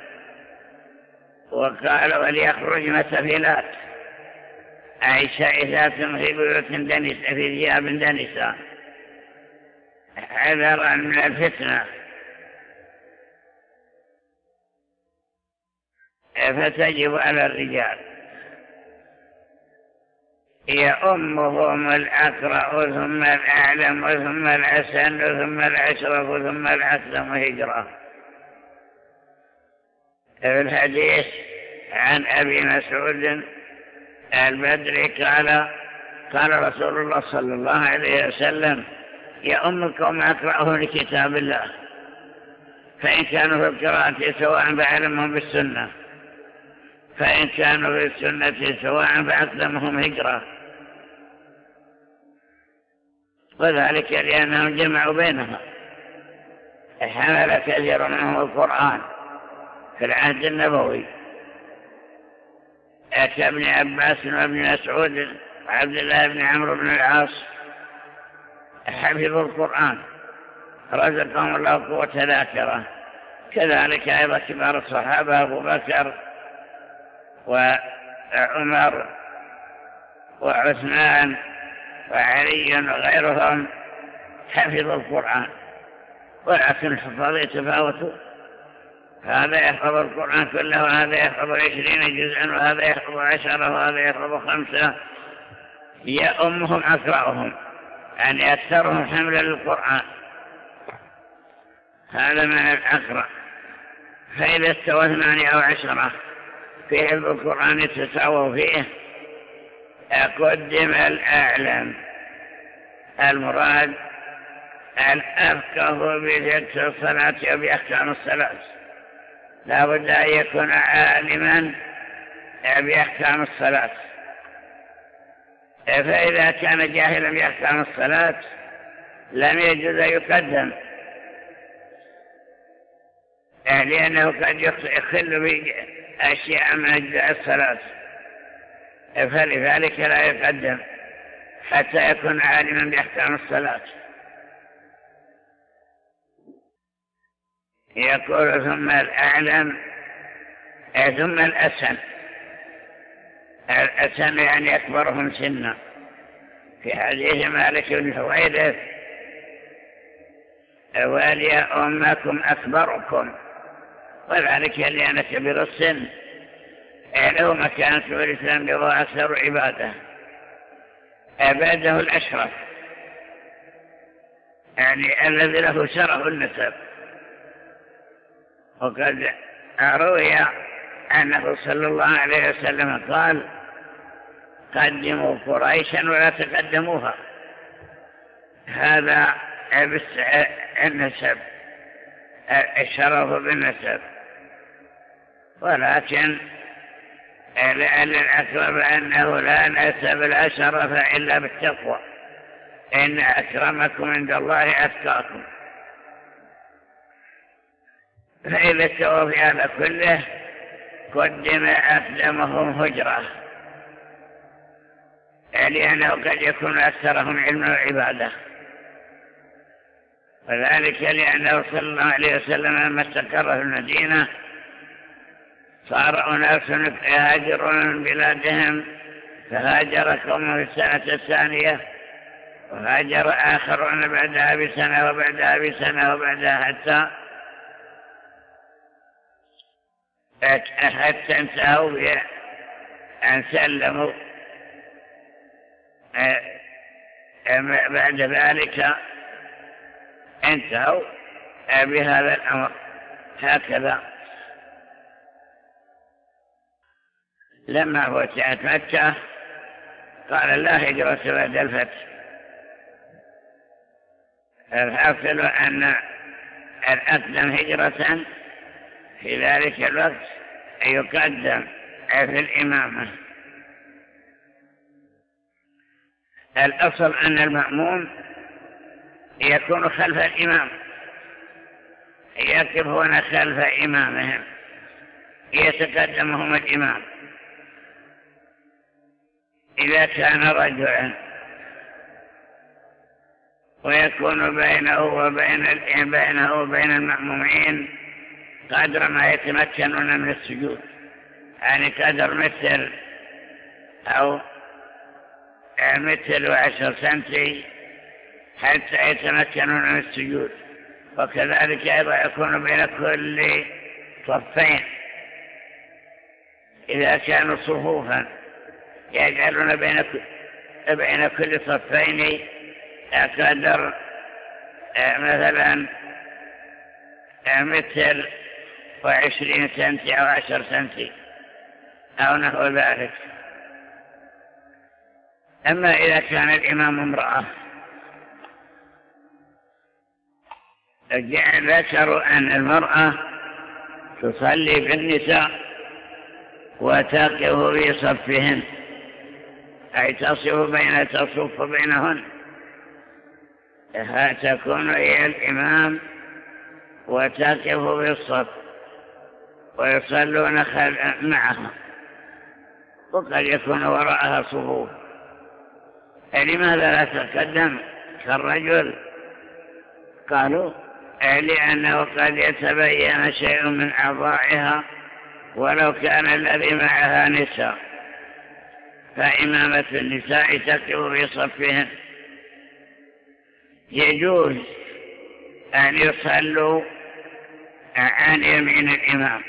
وقال وليخرج مسافلات، أي شائثات في بيوت دنسة، في ثياب دنسة، حذرا من الفتنة. فتجب على الرجال. يأمهم الأقرأ ثم الأعلم ثم الأسن ثم الأشرف ثم الأكرم هجرة. في الحديث عن أبي مسعود البدري قال رسول الله صلى الله عليه وسلم يأمكم أقرأه لكتاب الله، فإن كانوا في القراءة سواء فأعلمهم بالسنة، فإن كانوا في السنة سواء فأقدمهم هجرة. وذلك لأنهم جمعوا بينها. حمل كثير منهم القرآن في العهد النبوي كابن عباس وابن مسعود وعبد الله بن عمرو بن العاص، حفظوا القرآن رزقهم الله قوة ذاكرة. كذلك أيضا كبار الصحابة أبو بكر وعمر وعثمان وعلي وغيرهم حفظوا القرآن، ولكن الحفاظ يتفاوتوا، هذا يحفظ القرآن كله وهذا يحفظ 20 جزءا وهذا يحفظ 10 وهذا يحفظ 5. يأمهم أقرأهم، يعني أكثرهم حملا للقرآن، هذا من الأقرأ. فإذا استوى 8 أو 10 في حفظ القرآن يتساووا فيه قدم الأعلم. المراد الأفقه بفقه الصلاة وبأحكام الصلاة، لا بد أن يكون عالما بأحكام الصلاة. فإذا كان جاهلا بأحكام الصلاة لم يجوز يقدم، لأنه قد يخل بأشياء من أجزاء الصلاة، فلذلك لا يقدم حتى يكون عالما بأحكام الصلاة. يقول ثم الأعلم ثم الأسن. الأسن يعني أكبرهم سنا، في حديث مالك بن حويرث وليؤمكم أكبركم، وذلك لأن كبير السن له مكانة في الإسلام بضاء أكثر عبادة، عباده الأشرف، يعني الذي له شرف النسب. وقد روي أنه صلى الله عليه وسلم قال: قدموا قريشا ولا تقدموها. هذا النسب، الشرف بالنسب. ولكن لأن الأكبر أنه لا نسب لا شرف إلا بالتقوى، إن أكرمكم عند الله أتقاكم. فإذا استوى في هذا كله قدم أقدمهم هجرة، لأنه قد يكون أكثرهم علما وعبادة، وذلك لأنه صلى الله عليه وسلم لما استقر في المدينة صار أناس يهاجرون من بلادهم، فهاجر قوم في السنة الثانية، وهاجر آخرون بعدها بسنة وبعدها بسنة وبعدها حتى انتهوا بأن سلموا. بعد ذلك انتهوا بهذا الأمر. هكذا لما فتحت مكة قال: لا هجرة بعد الفتح. الحاصل أن الأقدم هجرة في ذلك الوقت يقدم في الإمامة. الأصل أن المأموم يكون خلف الإمام، يقفون خلف إمامهم، يتقدمهم الإمام إذا كان رجلا، ويكون بينه وبين المأمومين قدر ما يتمكنون من السجود، يعني قدر متر 10 سنتي حتى يتمكنون من السجود. وكذلك أيضا يكون بين كل صفين، إذا كانوا صفوفا يجعلون بين كل صفين قدر مثلا 120 متر سنتي أو 10 سنتي أو نحو ذلك. أما إذا كان الإمام امرأة، ذكروا أن المرأة تصلي بالنساء وتقف في صفهن، أي تصف بينهن، تكون هي الإمام وتقف بالصف ويصلون معها، وقد يكون وراءها صفوف. لماذا لا تقدم كالرجل؟ قالوا: لأنه قد يتبين شيء من أعضائها ولو كان الذي معها نساء، فإمامة النساء تقف في صفهن. يجوز أن يصلوا عن يمين الإمام،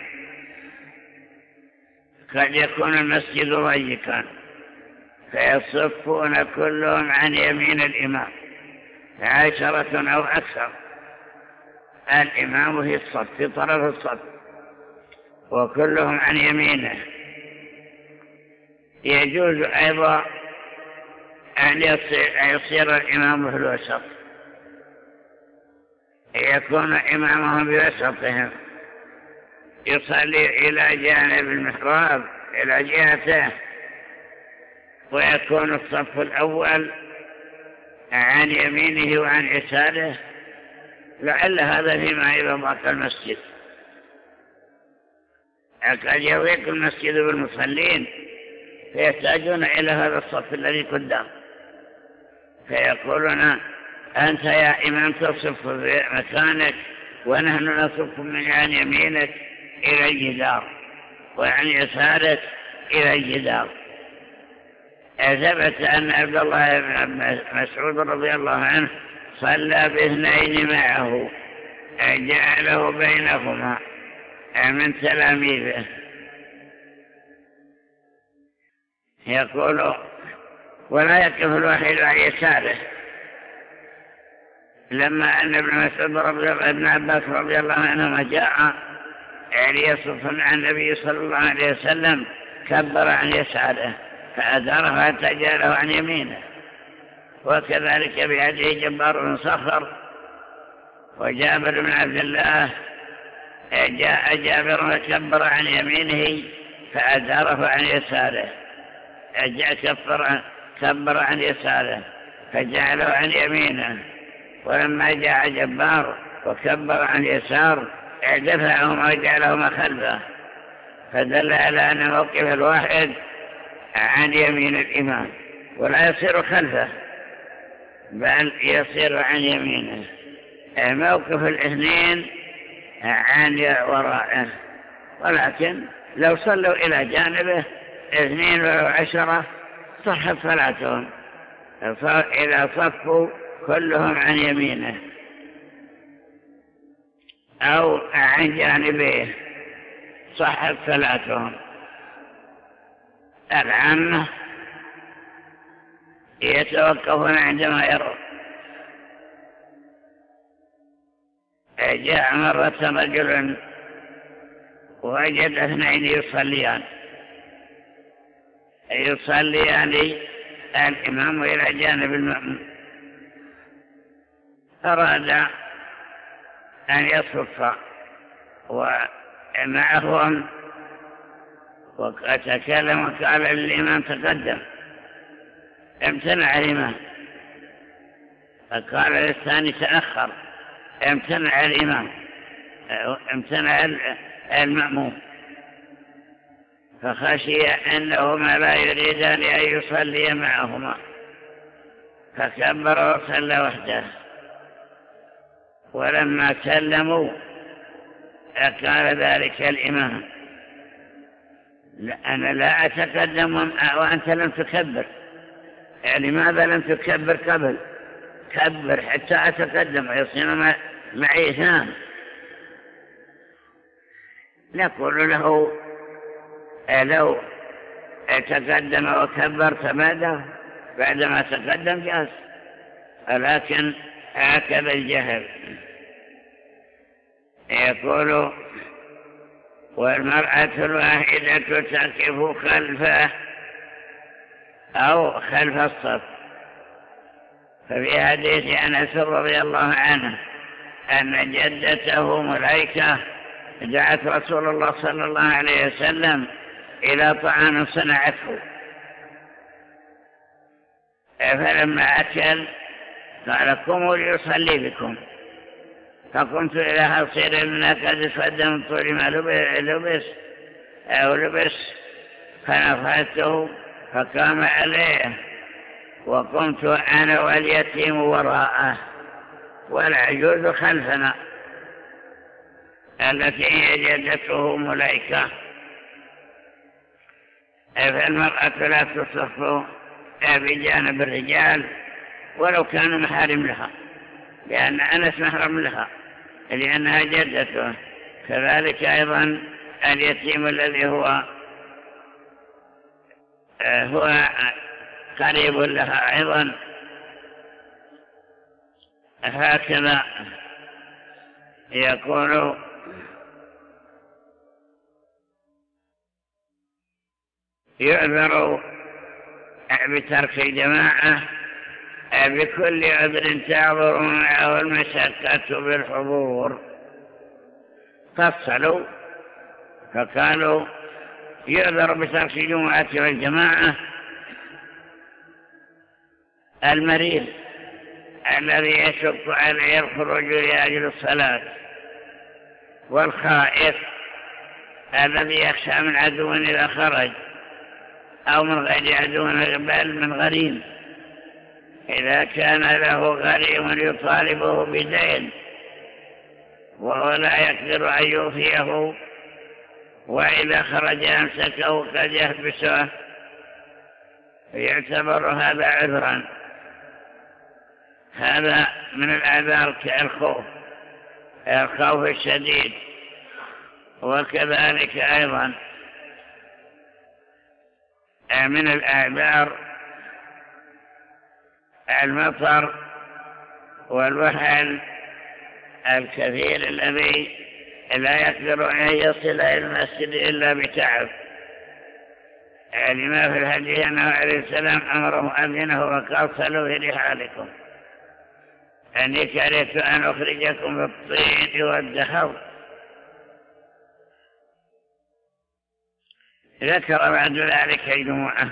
قد يكون المسجد ضيقا فيصفون كلهم عن يمين الإمام 10 أو أكثر، الإمام في طرف الصف وكلهم عن يمينه. يجوز أيضا أن يصير الإمام في الوسط، يكون إمامهم بوسطهم، يصلي إلى جانب المحراب إلى جهته، ويكون الصف الأول عن يمينه وعن يساره، لعل هذا فيما إذا ضاق المسجد. قد يضيق المسجد بالمصلين فيحتاجون إلى هذا الصف الذي قدام، فيقولون أنت يا إمام تصف في مكانك، ونحن نصف من عن يمينك إلى الجدار وعن يسارك إلى الجدار. ثبت أن عبد الله بن مسعود رضي الله عنه صلى باثنين معه، جعله بينهما من تلاميذه. يقول ولا يقف الواحد عن يساره، لما أن ابن مسعود ابن عباس رضي الله عنهما جاء ليصف مع النبي صلى الله عليه وسلم كبر عن يساره فأداره حتى جعله عن يمينه. وكذلك بهذه جبار بن صخر وجابر بن عبد الله، جاء جابر وكبر عن يمينه فأداره عن يساره، جاء كبر عن يساره فجعله عن يمينه. ولما جاء جبار وكبر عن يسار دفعهما وجعلهما خلفه، فدل على أن موقف الواحد عن يمين الإمام ولا يصير خلفه بل يصير عن يمينه. موقف الاثنين عن ورائه، ولكن لو صلوا إلى جانبه 12 صحت صلاتهم إذا صفوا كلهم عن يمينه أو عن جانبه صحت صلاتهم. العامة يتوقفون عندما يرون. جاء مرة رجل وجد 2 يصليان الإمام إلى جانب المأموم، أراد أن يصف ومعهم، وتكلم وقال للإمام تقدم، امتنع الإمام، فقال للثاني تأخر، امتنع الإمام، امتنع المأموم، فخشي أنهما لا يريدان أن يصلي معهما فكبر وصلى وحده. ولما سلموا قال ذلك الإمام أنا لا أتقدم وأنت لم تكبر، يعني ماذا لم تكبر قبل؟ كبر حتى أتقدم ويصير معي 2. نقول له لو تقدم وكبر فماذا؟ بعدما تقدم جاز، ولكن هكذا الجهل. يقول والمرأة الواحدة تقف خلفه أو خلف الصف. ففي حديث أنس رضي الله عنه أن جدته ملائكة دعت رسول الله صلى الله عليه وسلم إلى طعام صنعته، فلما أكل قال قوموا ليصلي بكم، فقمت إلى حصير من قد اسود من طول ما لبس فنفذته فقام عليه، وقمت أنا واليتيم وراءه والعجوز خلفنا التي هي جدته ملائكة. فالمرأة لا تصف بجانب الرجال ولو كانوا محارم لها، لأن أنس محرم لها لأنها جدته. كذلك أيضا اليتيم الذي هو قريب لها أيضا هكذا. يقول يعذر بترك الجماعة بكل عذر تعذر معه المشقة بالحضور. فصلوا فقالوا يعذر بترك الجمعة والجماعة المريض الذي يشق عليه الخروج لأجل الصلاة، والخائف الذي يخشى من عدو إذا خرج، أو من غير عدو بل من غريم، إذا كان له غريم يطالبه بدين وهو لا يقدر أن يوفيه، وإذا خرج أمسكه قد يحبسه، يعتبر هذا عذرا. هذا من الأعذار الخوف الشديد. وكذلك أيضا من الأعذار المطر والوحل الكثير الذي لا يقدر أن يصل إلى المسجد إلا بتعب، لما في الحديث أنه عليه السلام أمر مؤذنه وقال صلوا في رحالكم، أني كرهت أن أخرجكم بالطين والدحر. ذكر بعد ذلك الجمعة،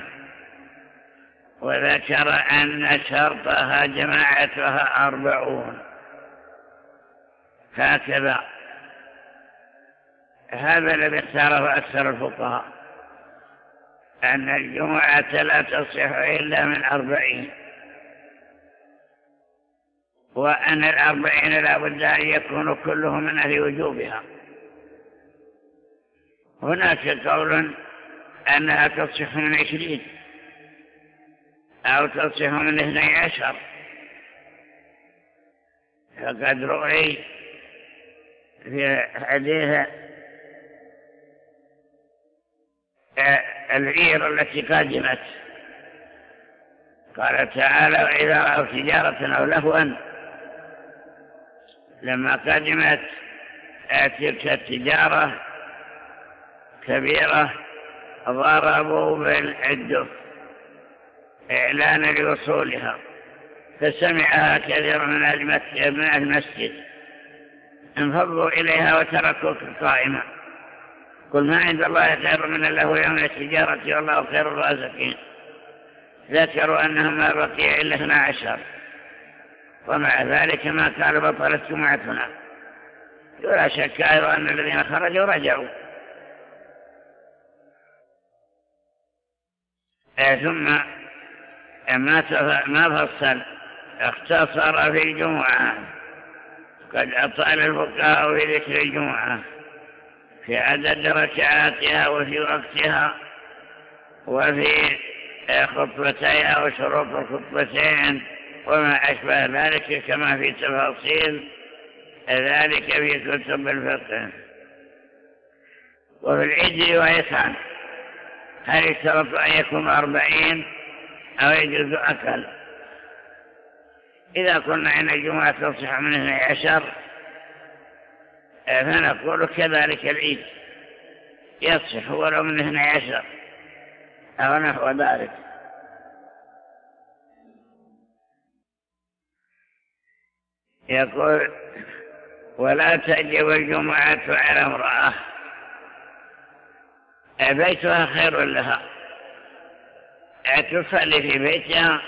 وذكر أن شرطها جماعتها 40. هكذا هذا الذي اختاره أكثر الفقهاء، أن الجمعة لا تصح إلا من 40، وأن 40 لا بد أن يكون كلهم من أهل وجوبها. هناك قول أنها تصح من 20 أو تصح من 12، فقد رؤي في حديث العير التي قدمت قال تعالى وإذا رأوا تجارة أو لهوا، لما قدمت تلك التجارة كبيرة ضربوا بالدف إعلانا لوصولها، فسمعها كثير من المسجد، انفضوا إليها وتركوك قائمة. قل ما عند الله خير من اللهو يوم التجارة والله خير الرازقين. ذكروا أنهم ما بقي إلا 12، ومع ذلك ما قالوا بطلت جمعتنا. ولا شك أيضا أن الذين خرجوا رجعوا. ثم ما فصل، اختصر في الجمعة. قد أطال الفقهاء في ذكر الجمعة في عدد ركعاتها وفي وقتها وفي خطبتيها وشروط الخطبتين وما أشبه ذلك، كما في تفاصيل ذلك في كتب الفقه. وفي العيد روايتان، هل اشترط أن يكون 40 أو يجوز أقل؟ إذا قلنا إن الجمعة تصح من 12 فنقول كذلك العيد يصح ولو من 12 أو نحو ذلك. يقول ولا تجب الجمعة على امرأة بيتها خير لها، تصلي في بيتها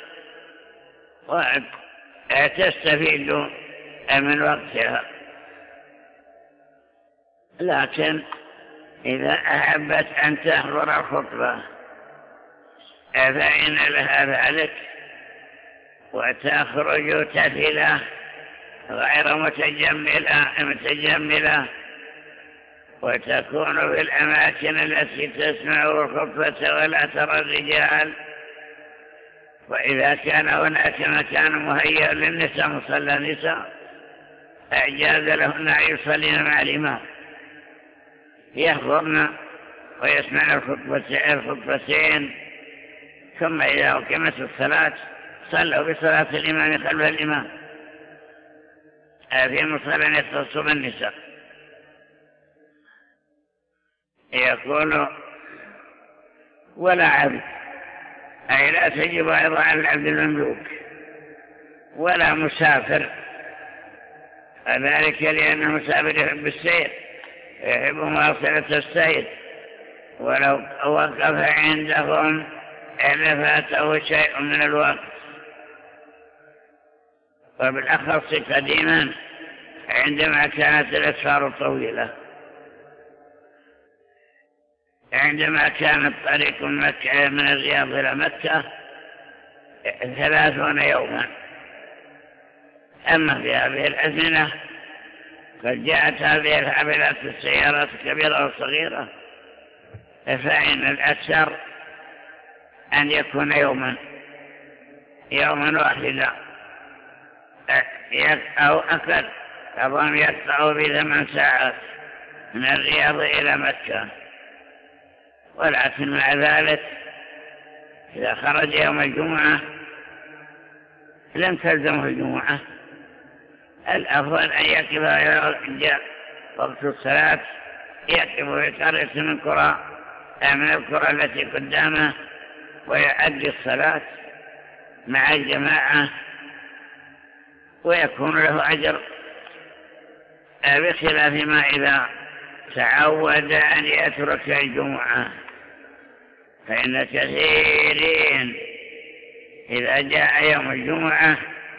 وتستفيد من وقتها، لكن إذا أحبت أن تحضر الخطبة فإن لها ذلك، وتخرج تفلة غير متجملة، وتكون في الأماكن التي تسمع الخطبة ولا ترى الرجال. وإذا كان هناك مكان مهيأ للنساء مصلى النساء أجاز لهن أن يصلين مع الإمام، يحضرن ويسمعن الخطبتين، ثم إذا أقيمت الصلاة صلوا بصلاة الإمام خلف الإمام في مصلى يختص بالنساء. يقول ولا عبد، أي لا تجب أيضا على العبد المملوك ولا مسافر، ذلك لأن المسافر يحب السير، يحب مواصلة السير، ولو وقف عندهم لفاته شيء من الوقت. وبالأخص قديما عندما كانت الأسفار طويلة، عندما كان الطريق من الرياض إلى مكة 30 يوما. أما في هذه الأزمنة قد جاءت هذه الحافلات في السيارات الكبيرة والصغيرة، فإن الأكثر أن يكون يوما واحدا أو أقل. بعضهم يقطع ب8 ساعات من الرياض إلى مكة. ولكن مع ذلك إذا خرج يوم الجمعة لم تلزمه الجمعة، الأفضل أن يقف جاء وقت الصلاة، يقف في قرية من القرى التي قدامه ويؤدي الصلاة مع الجماعة، ويكون له أجر، بخلاف ما إذا تعود أن يترك الجمعة. فإن كثيرين إذا جاء يوم الجمعة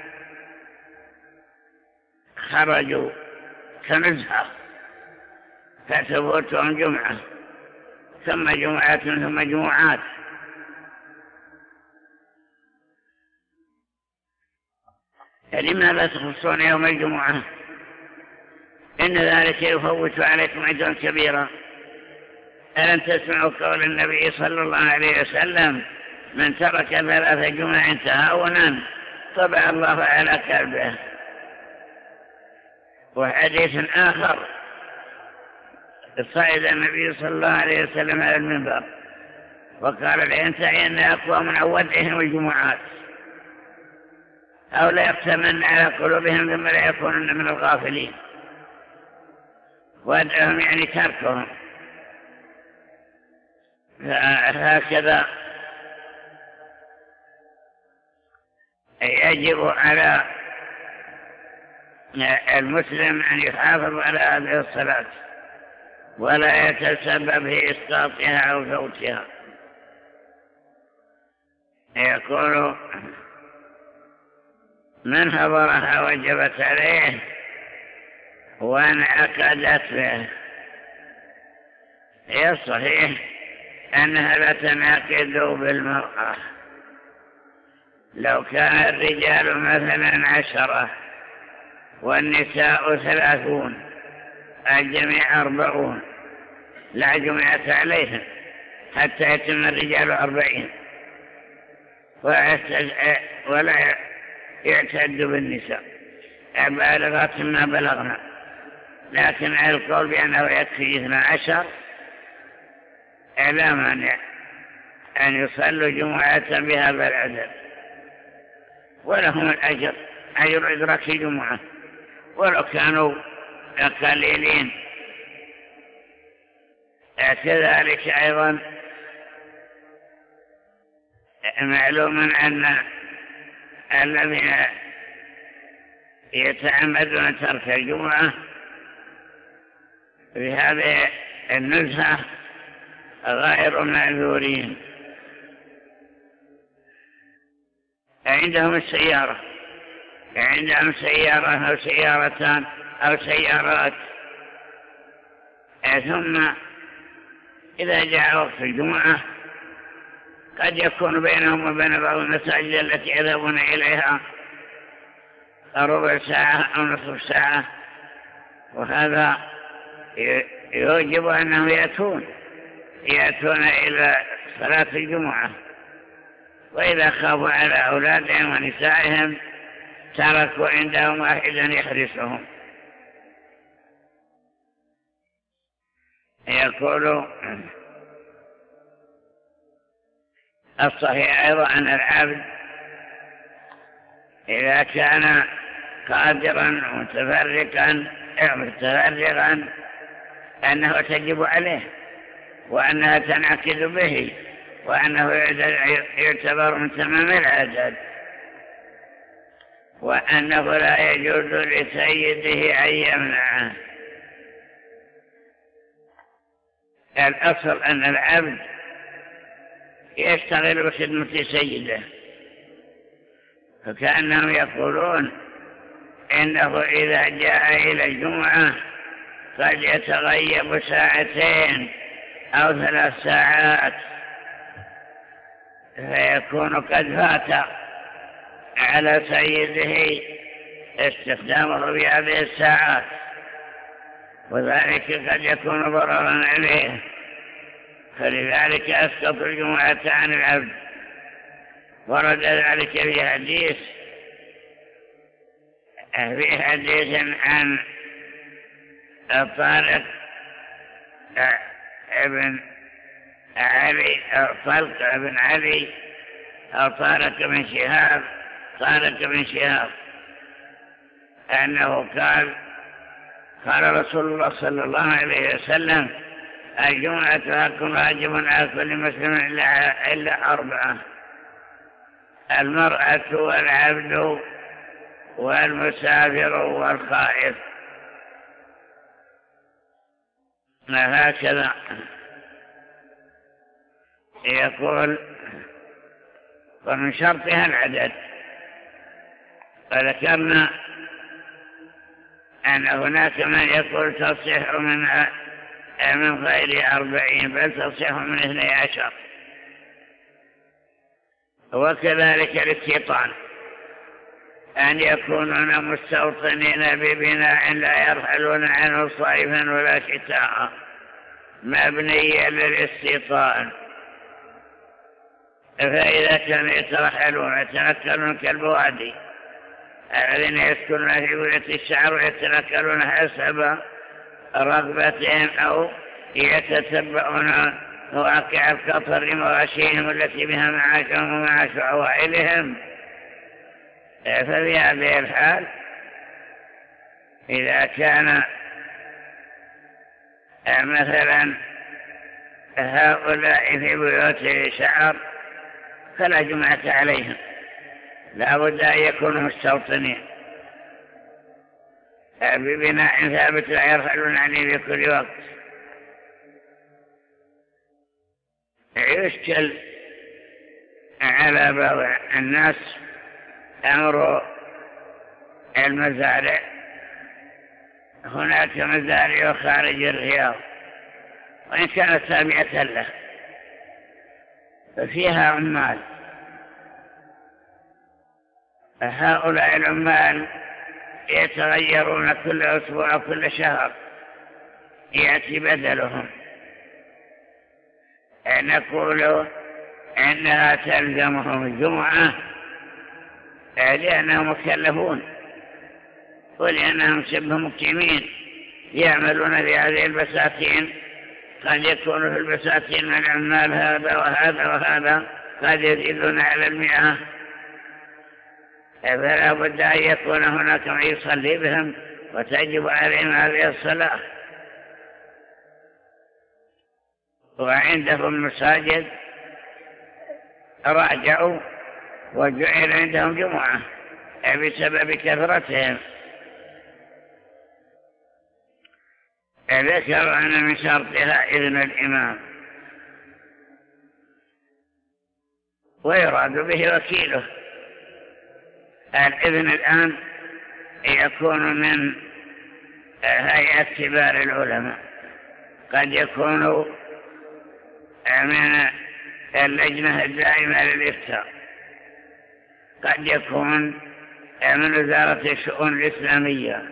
خرجوا كنزهة، فتفوتهم جمعة ثم جمعات ثم جمعات. لماذا تخصون يوم الجمعة؟ إن ذلك يفوت عليكم أجرا كبيرا. ألم تسمعوا قول النبي صلى الله عليه وسلم: من ترك 3 جمع تهاونا طبع الله على قلبه. وحديث آخر صعد النبي صلى الله عليه وسلم على المنبر وقال: لينتهي أن أقوام عن ودعهم الجمعات أو لا يقتمن على قلوبهم ثم لا يكونن من الغافلين. ودعهم يعني تركهم. هكذا يجب على المسلم أن يحافظ على هذه الصلاة ولا يتسبب في إسقاطها أو فوتها. يقول: من حضرها وجبت عليه وانعقدت به. هي الصحيح أنها لا تنعقد بالمرأة. لو كان الرجال مثلا 10 والنساء 30، الجميع 40، لا جمعت عليهم حتى يتم الرجال 40 ولا يعتد بالنساء بالغات ما بلغنا. لكن القول بأنه يكفي 12 لا مانع أن يصلوا جمعة بهذا العدد، ولهم الأجر، أجر إدراك الجمعة ولو كانوا قليلين. كذلك أيضا معلوم أن الذين يتعمدون ترك الجمعة في هذه النزهة غير معذورين. عندهم السيارة، عندهم سيارة أو سيارتان أو سيارات، ثم إذا جاء وقت الجمعة قد يكون بينهم وبين بعض المساجد التي يذهبون إليها ربع ساعة أو نصف ساعة، وهذا يوجب أنهم يأتون إلى صلاة الجمعة. وإذا خافوا على أولادهم ونسائهم تركوا عندهم واحدا يحرسهم. يقول الصحيح أيضا أن العبد إذا كان قادرا متفرغا أنه تجب عليه وأنها تنعقد به وأنه يعتبر من تمام العدد. وأنه لا يجوز لسيده أن يمنعه. الأصل أن العبد يشتغل بخدمة سيده، فكأنهم يقولون إنه إذا جاء إلى الجمعة قد يتغيب 2 ساعات أو 3 ساعات، فيكون قد فات على سيده استخدامه في هذه الساعات، وذلك قد يكون ضررا عليه، فلذلك أسقط الجمعة عن العبد. ورد ذلك في حديث عن طارق ابن علي أو طلق ابن علي أو طارق بن شهاب أنه قال رسول الله صلى الله عليه وسلم: الجمعة حق واجب على كل مسلم إلا 4: المرأة والعبد والمسافر والخائف. هكذا يقول. ومن شرطها العدد، وذكرنا أن هناك من يقول تصح من غير 40 بل تصح من 12، وكذلك الاستيطان أن يكونون مستوطنين ببناء لا يرحلون عنه صيفا ولا شتاء، مبنيا للاستيطان. فإذا كانوا يتنقلون كالبوادي الذين يسكنون في بيوت الشعر ويتنقلون حسب رغبتهم أو يتتبعون مواقع القطر لمواشيهم التي بها معاشهم ومعاش عوائلهم، ففي هذه الحال إذا كان مثلا هؤلاء في بيوت شعر فلا جمعة عليهم، لا بد أن يكونوا مستوطنين ببناء ثابت لا يرحلون عنه في كل وقت. يشكل على بعض الناس أمر المزارع. هناك مزارع خارج الرياض وإن كانت تابعة له، ففيها عمال. هؤلاء العمال يتغيرون كل أسبوع كل شهر، يأتي بدلهم. نقول إنها تلزمهم الجمعة لأنهم مكلفون ولأنهم شبه مقيمين يعملون في هذه البساتين. قد يكون في البساتين من العمال هذا وهذا وهذا، قد يزيدون على 100، فلا بد أن يكون هناك من يصلي بهم وتجب عليهم هذه الصلاة. وعندهم مساجد راجعوا وجعل عندهم جمعة بسبب كثرتهم. ذكر أن من شرطها إذن الإمام، ويراد به وكيله. الإذن الآن يكون من هيئة كبار العلماء، قد يكون من اللجنة الدائمة للإفتاء، قد يكون من وزارة الشؤون الإسلامية.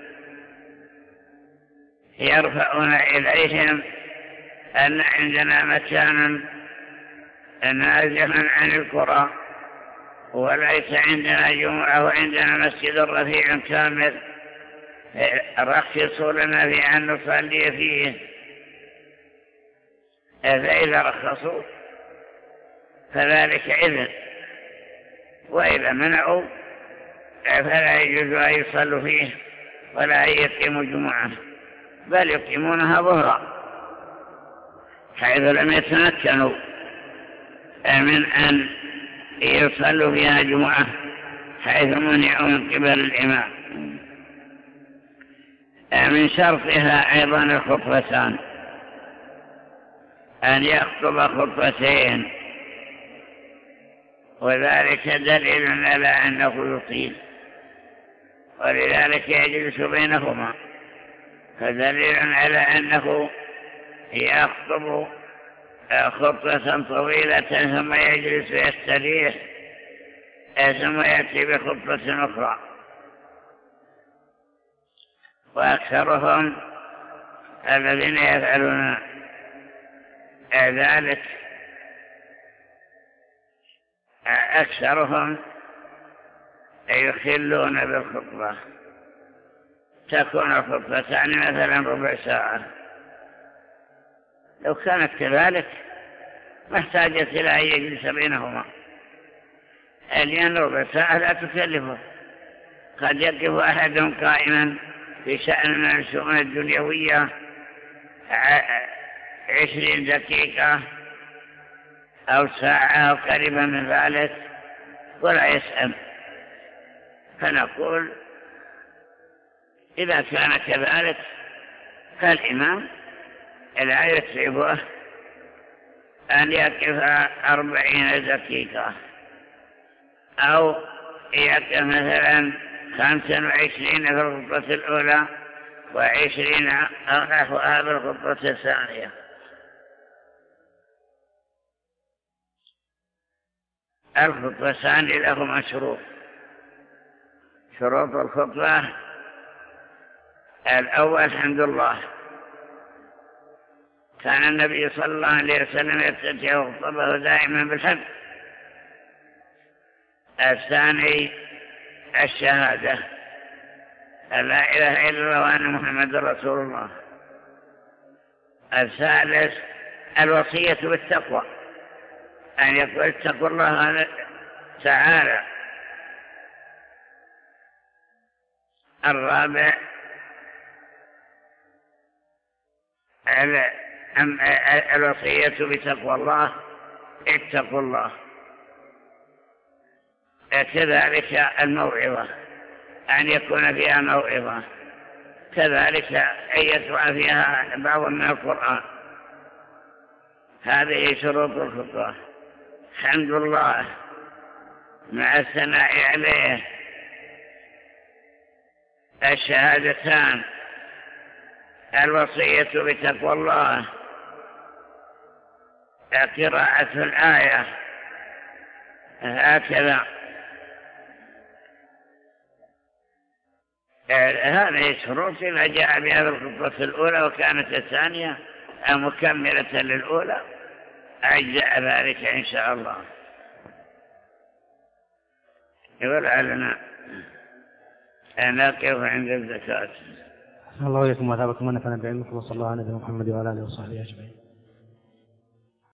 يرفعون إليهم أن عندنا مكانا نازحا عن القرى وليس عندنا جمعة وعندنا مسجد رفيع كامل، رخصوا لنا في أن نصلي فيه. فإذا رخصوا فذلك إذن، وإذا منعوا فلا يجوز أن يصلوا فيه ولا أن يقيموا جمعة، بل يقيمونها ظهرا، حيث لم يتمكنوا من أن يصلوا فيها جمعة حيث منعوا من قبل الإمام. من شرطها أيضا الخطبتان، أن يخطب خطبتين، وذلك دليل على أنه يطيل، ولذلك يجلس بينهما، فدليل على أنه يخطب خطبة طويلة ثم يجلس ويستريح ثم يأتي بخطبة أخرى. وأكثرهم الذين يفعلون ذلك أكثرهم يخلون بالخطبة، تكون الخطبتان مثلا ربع ساعة. لو كانت كذلك ما احتاجت إلى أن يجلس بينهما، لأن ربع ساعة لا تكلفه. قد يقف أحد قائما في شأن من الشؤون الدنيوية 20 دقيقة أو ساعة أو قريبا من ذلك ولا يسأل. فنقول إذا كان كذلك فالإمام لا يتعبه أن يقف 40 دقيقة أو يقف مثلا 25 في الخطبة الأولى و20 أو نحوها في الخطبة الثانية. الخطبتان لهما شروط. شروط الخطبة: الأول حمد الله، كان النبي صلى الله عليه وسلم يفتتح خطبه دائما بالحمد. الثاني الشهادة لا إله إلا الله وأن محمد رسول الله. الثالث الوصية بالتقوى، أن يقول اتقوا الله تعالى. الرابع الوصية بتقوى الله، اتقوا الله. كذلك الموعظة، أن يكون فيها موعظة، كذلك أن يقرأ فيها بعض من القرآن. هذه شروط الخطبة: حمد الله مع الثناء عليه، الشهادتان، الوصية بتقوى الله، قراءة الآية، هكذا. هذه شروط إذا جاء بها الخطبة الأولى وكانت الثانية مكملة للأولى أجزاء ذلك إن شاء الله. ولعلنا نقف عند الزكاة. الله وإياكم وأثابكم ونفعنا بعلمكم، وصلى الله على نبينا محمد وعلى آله وصحبه أجمعين.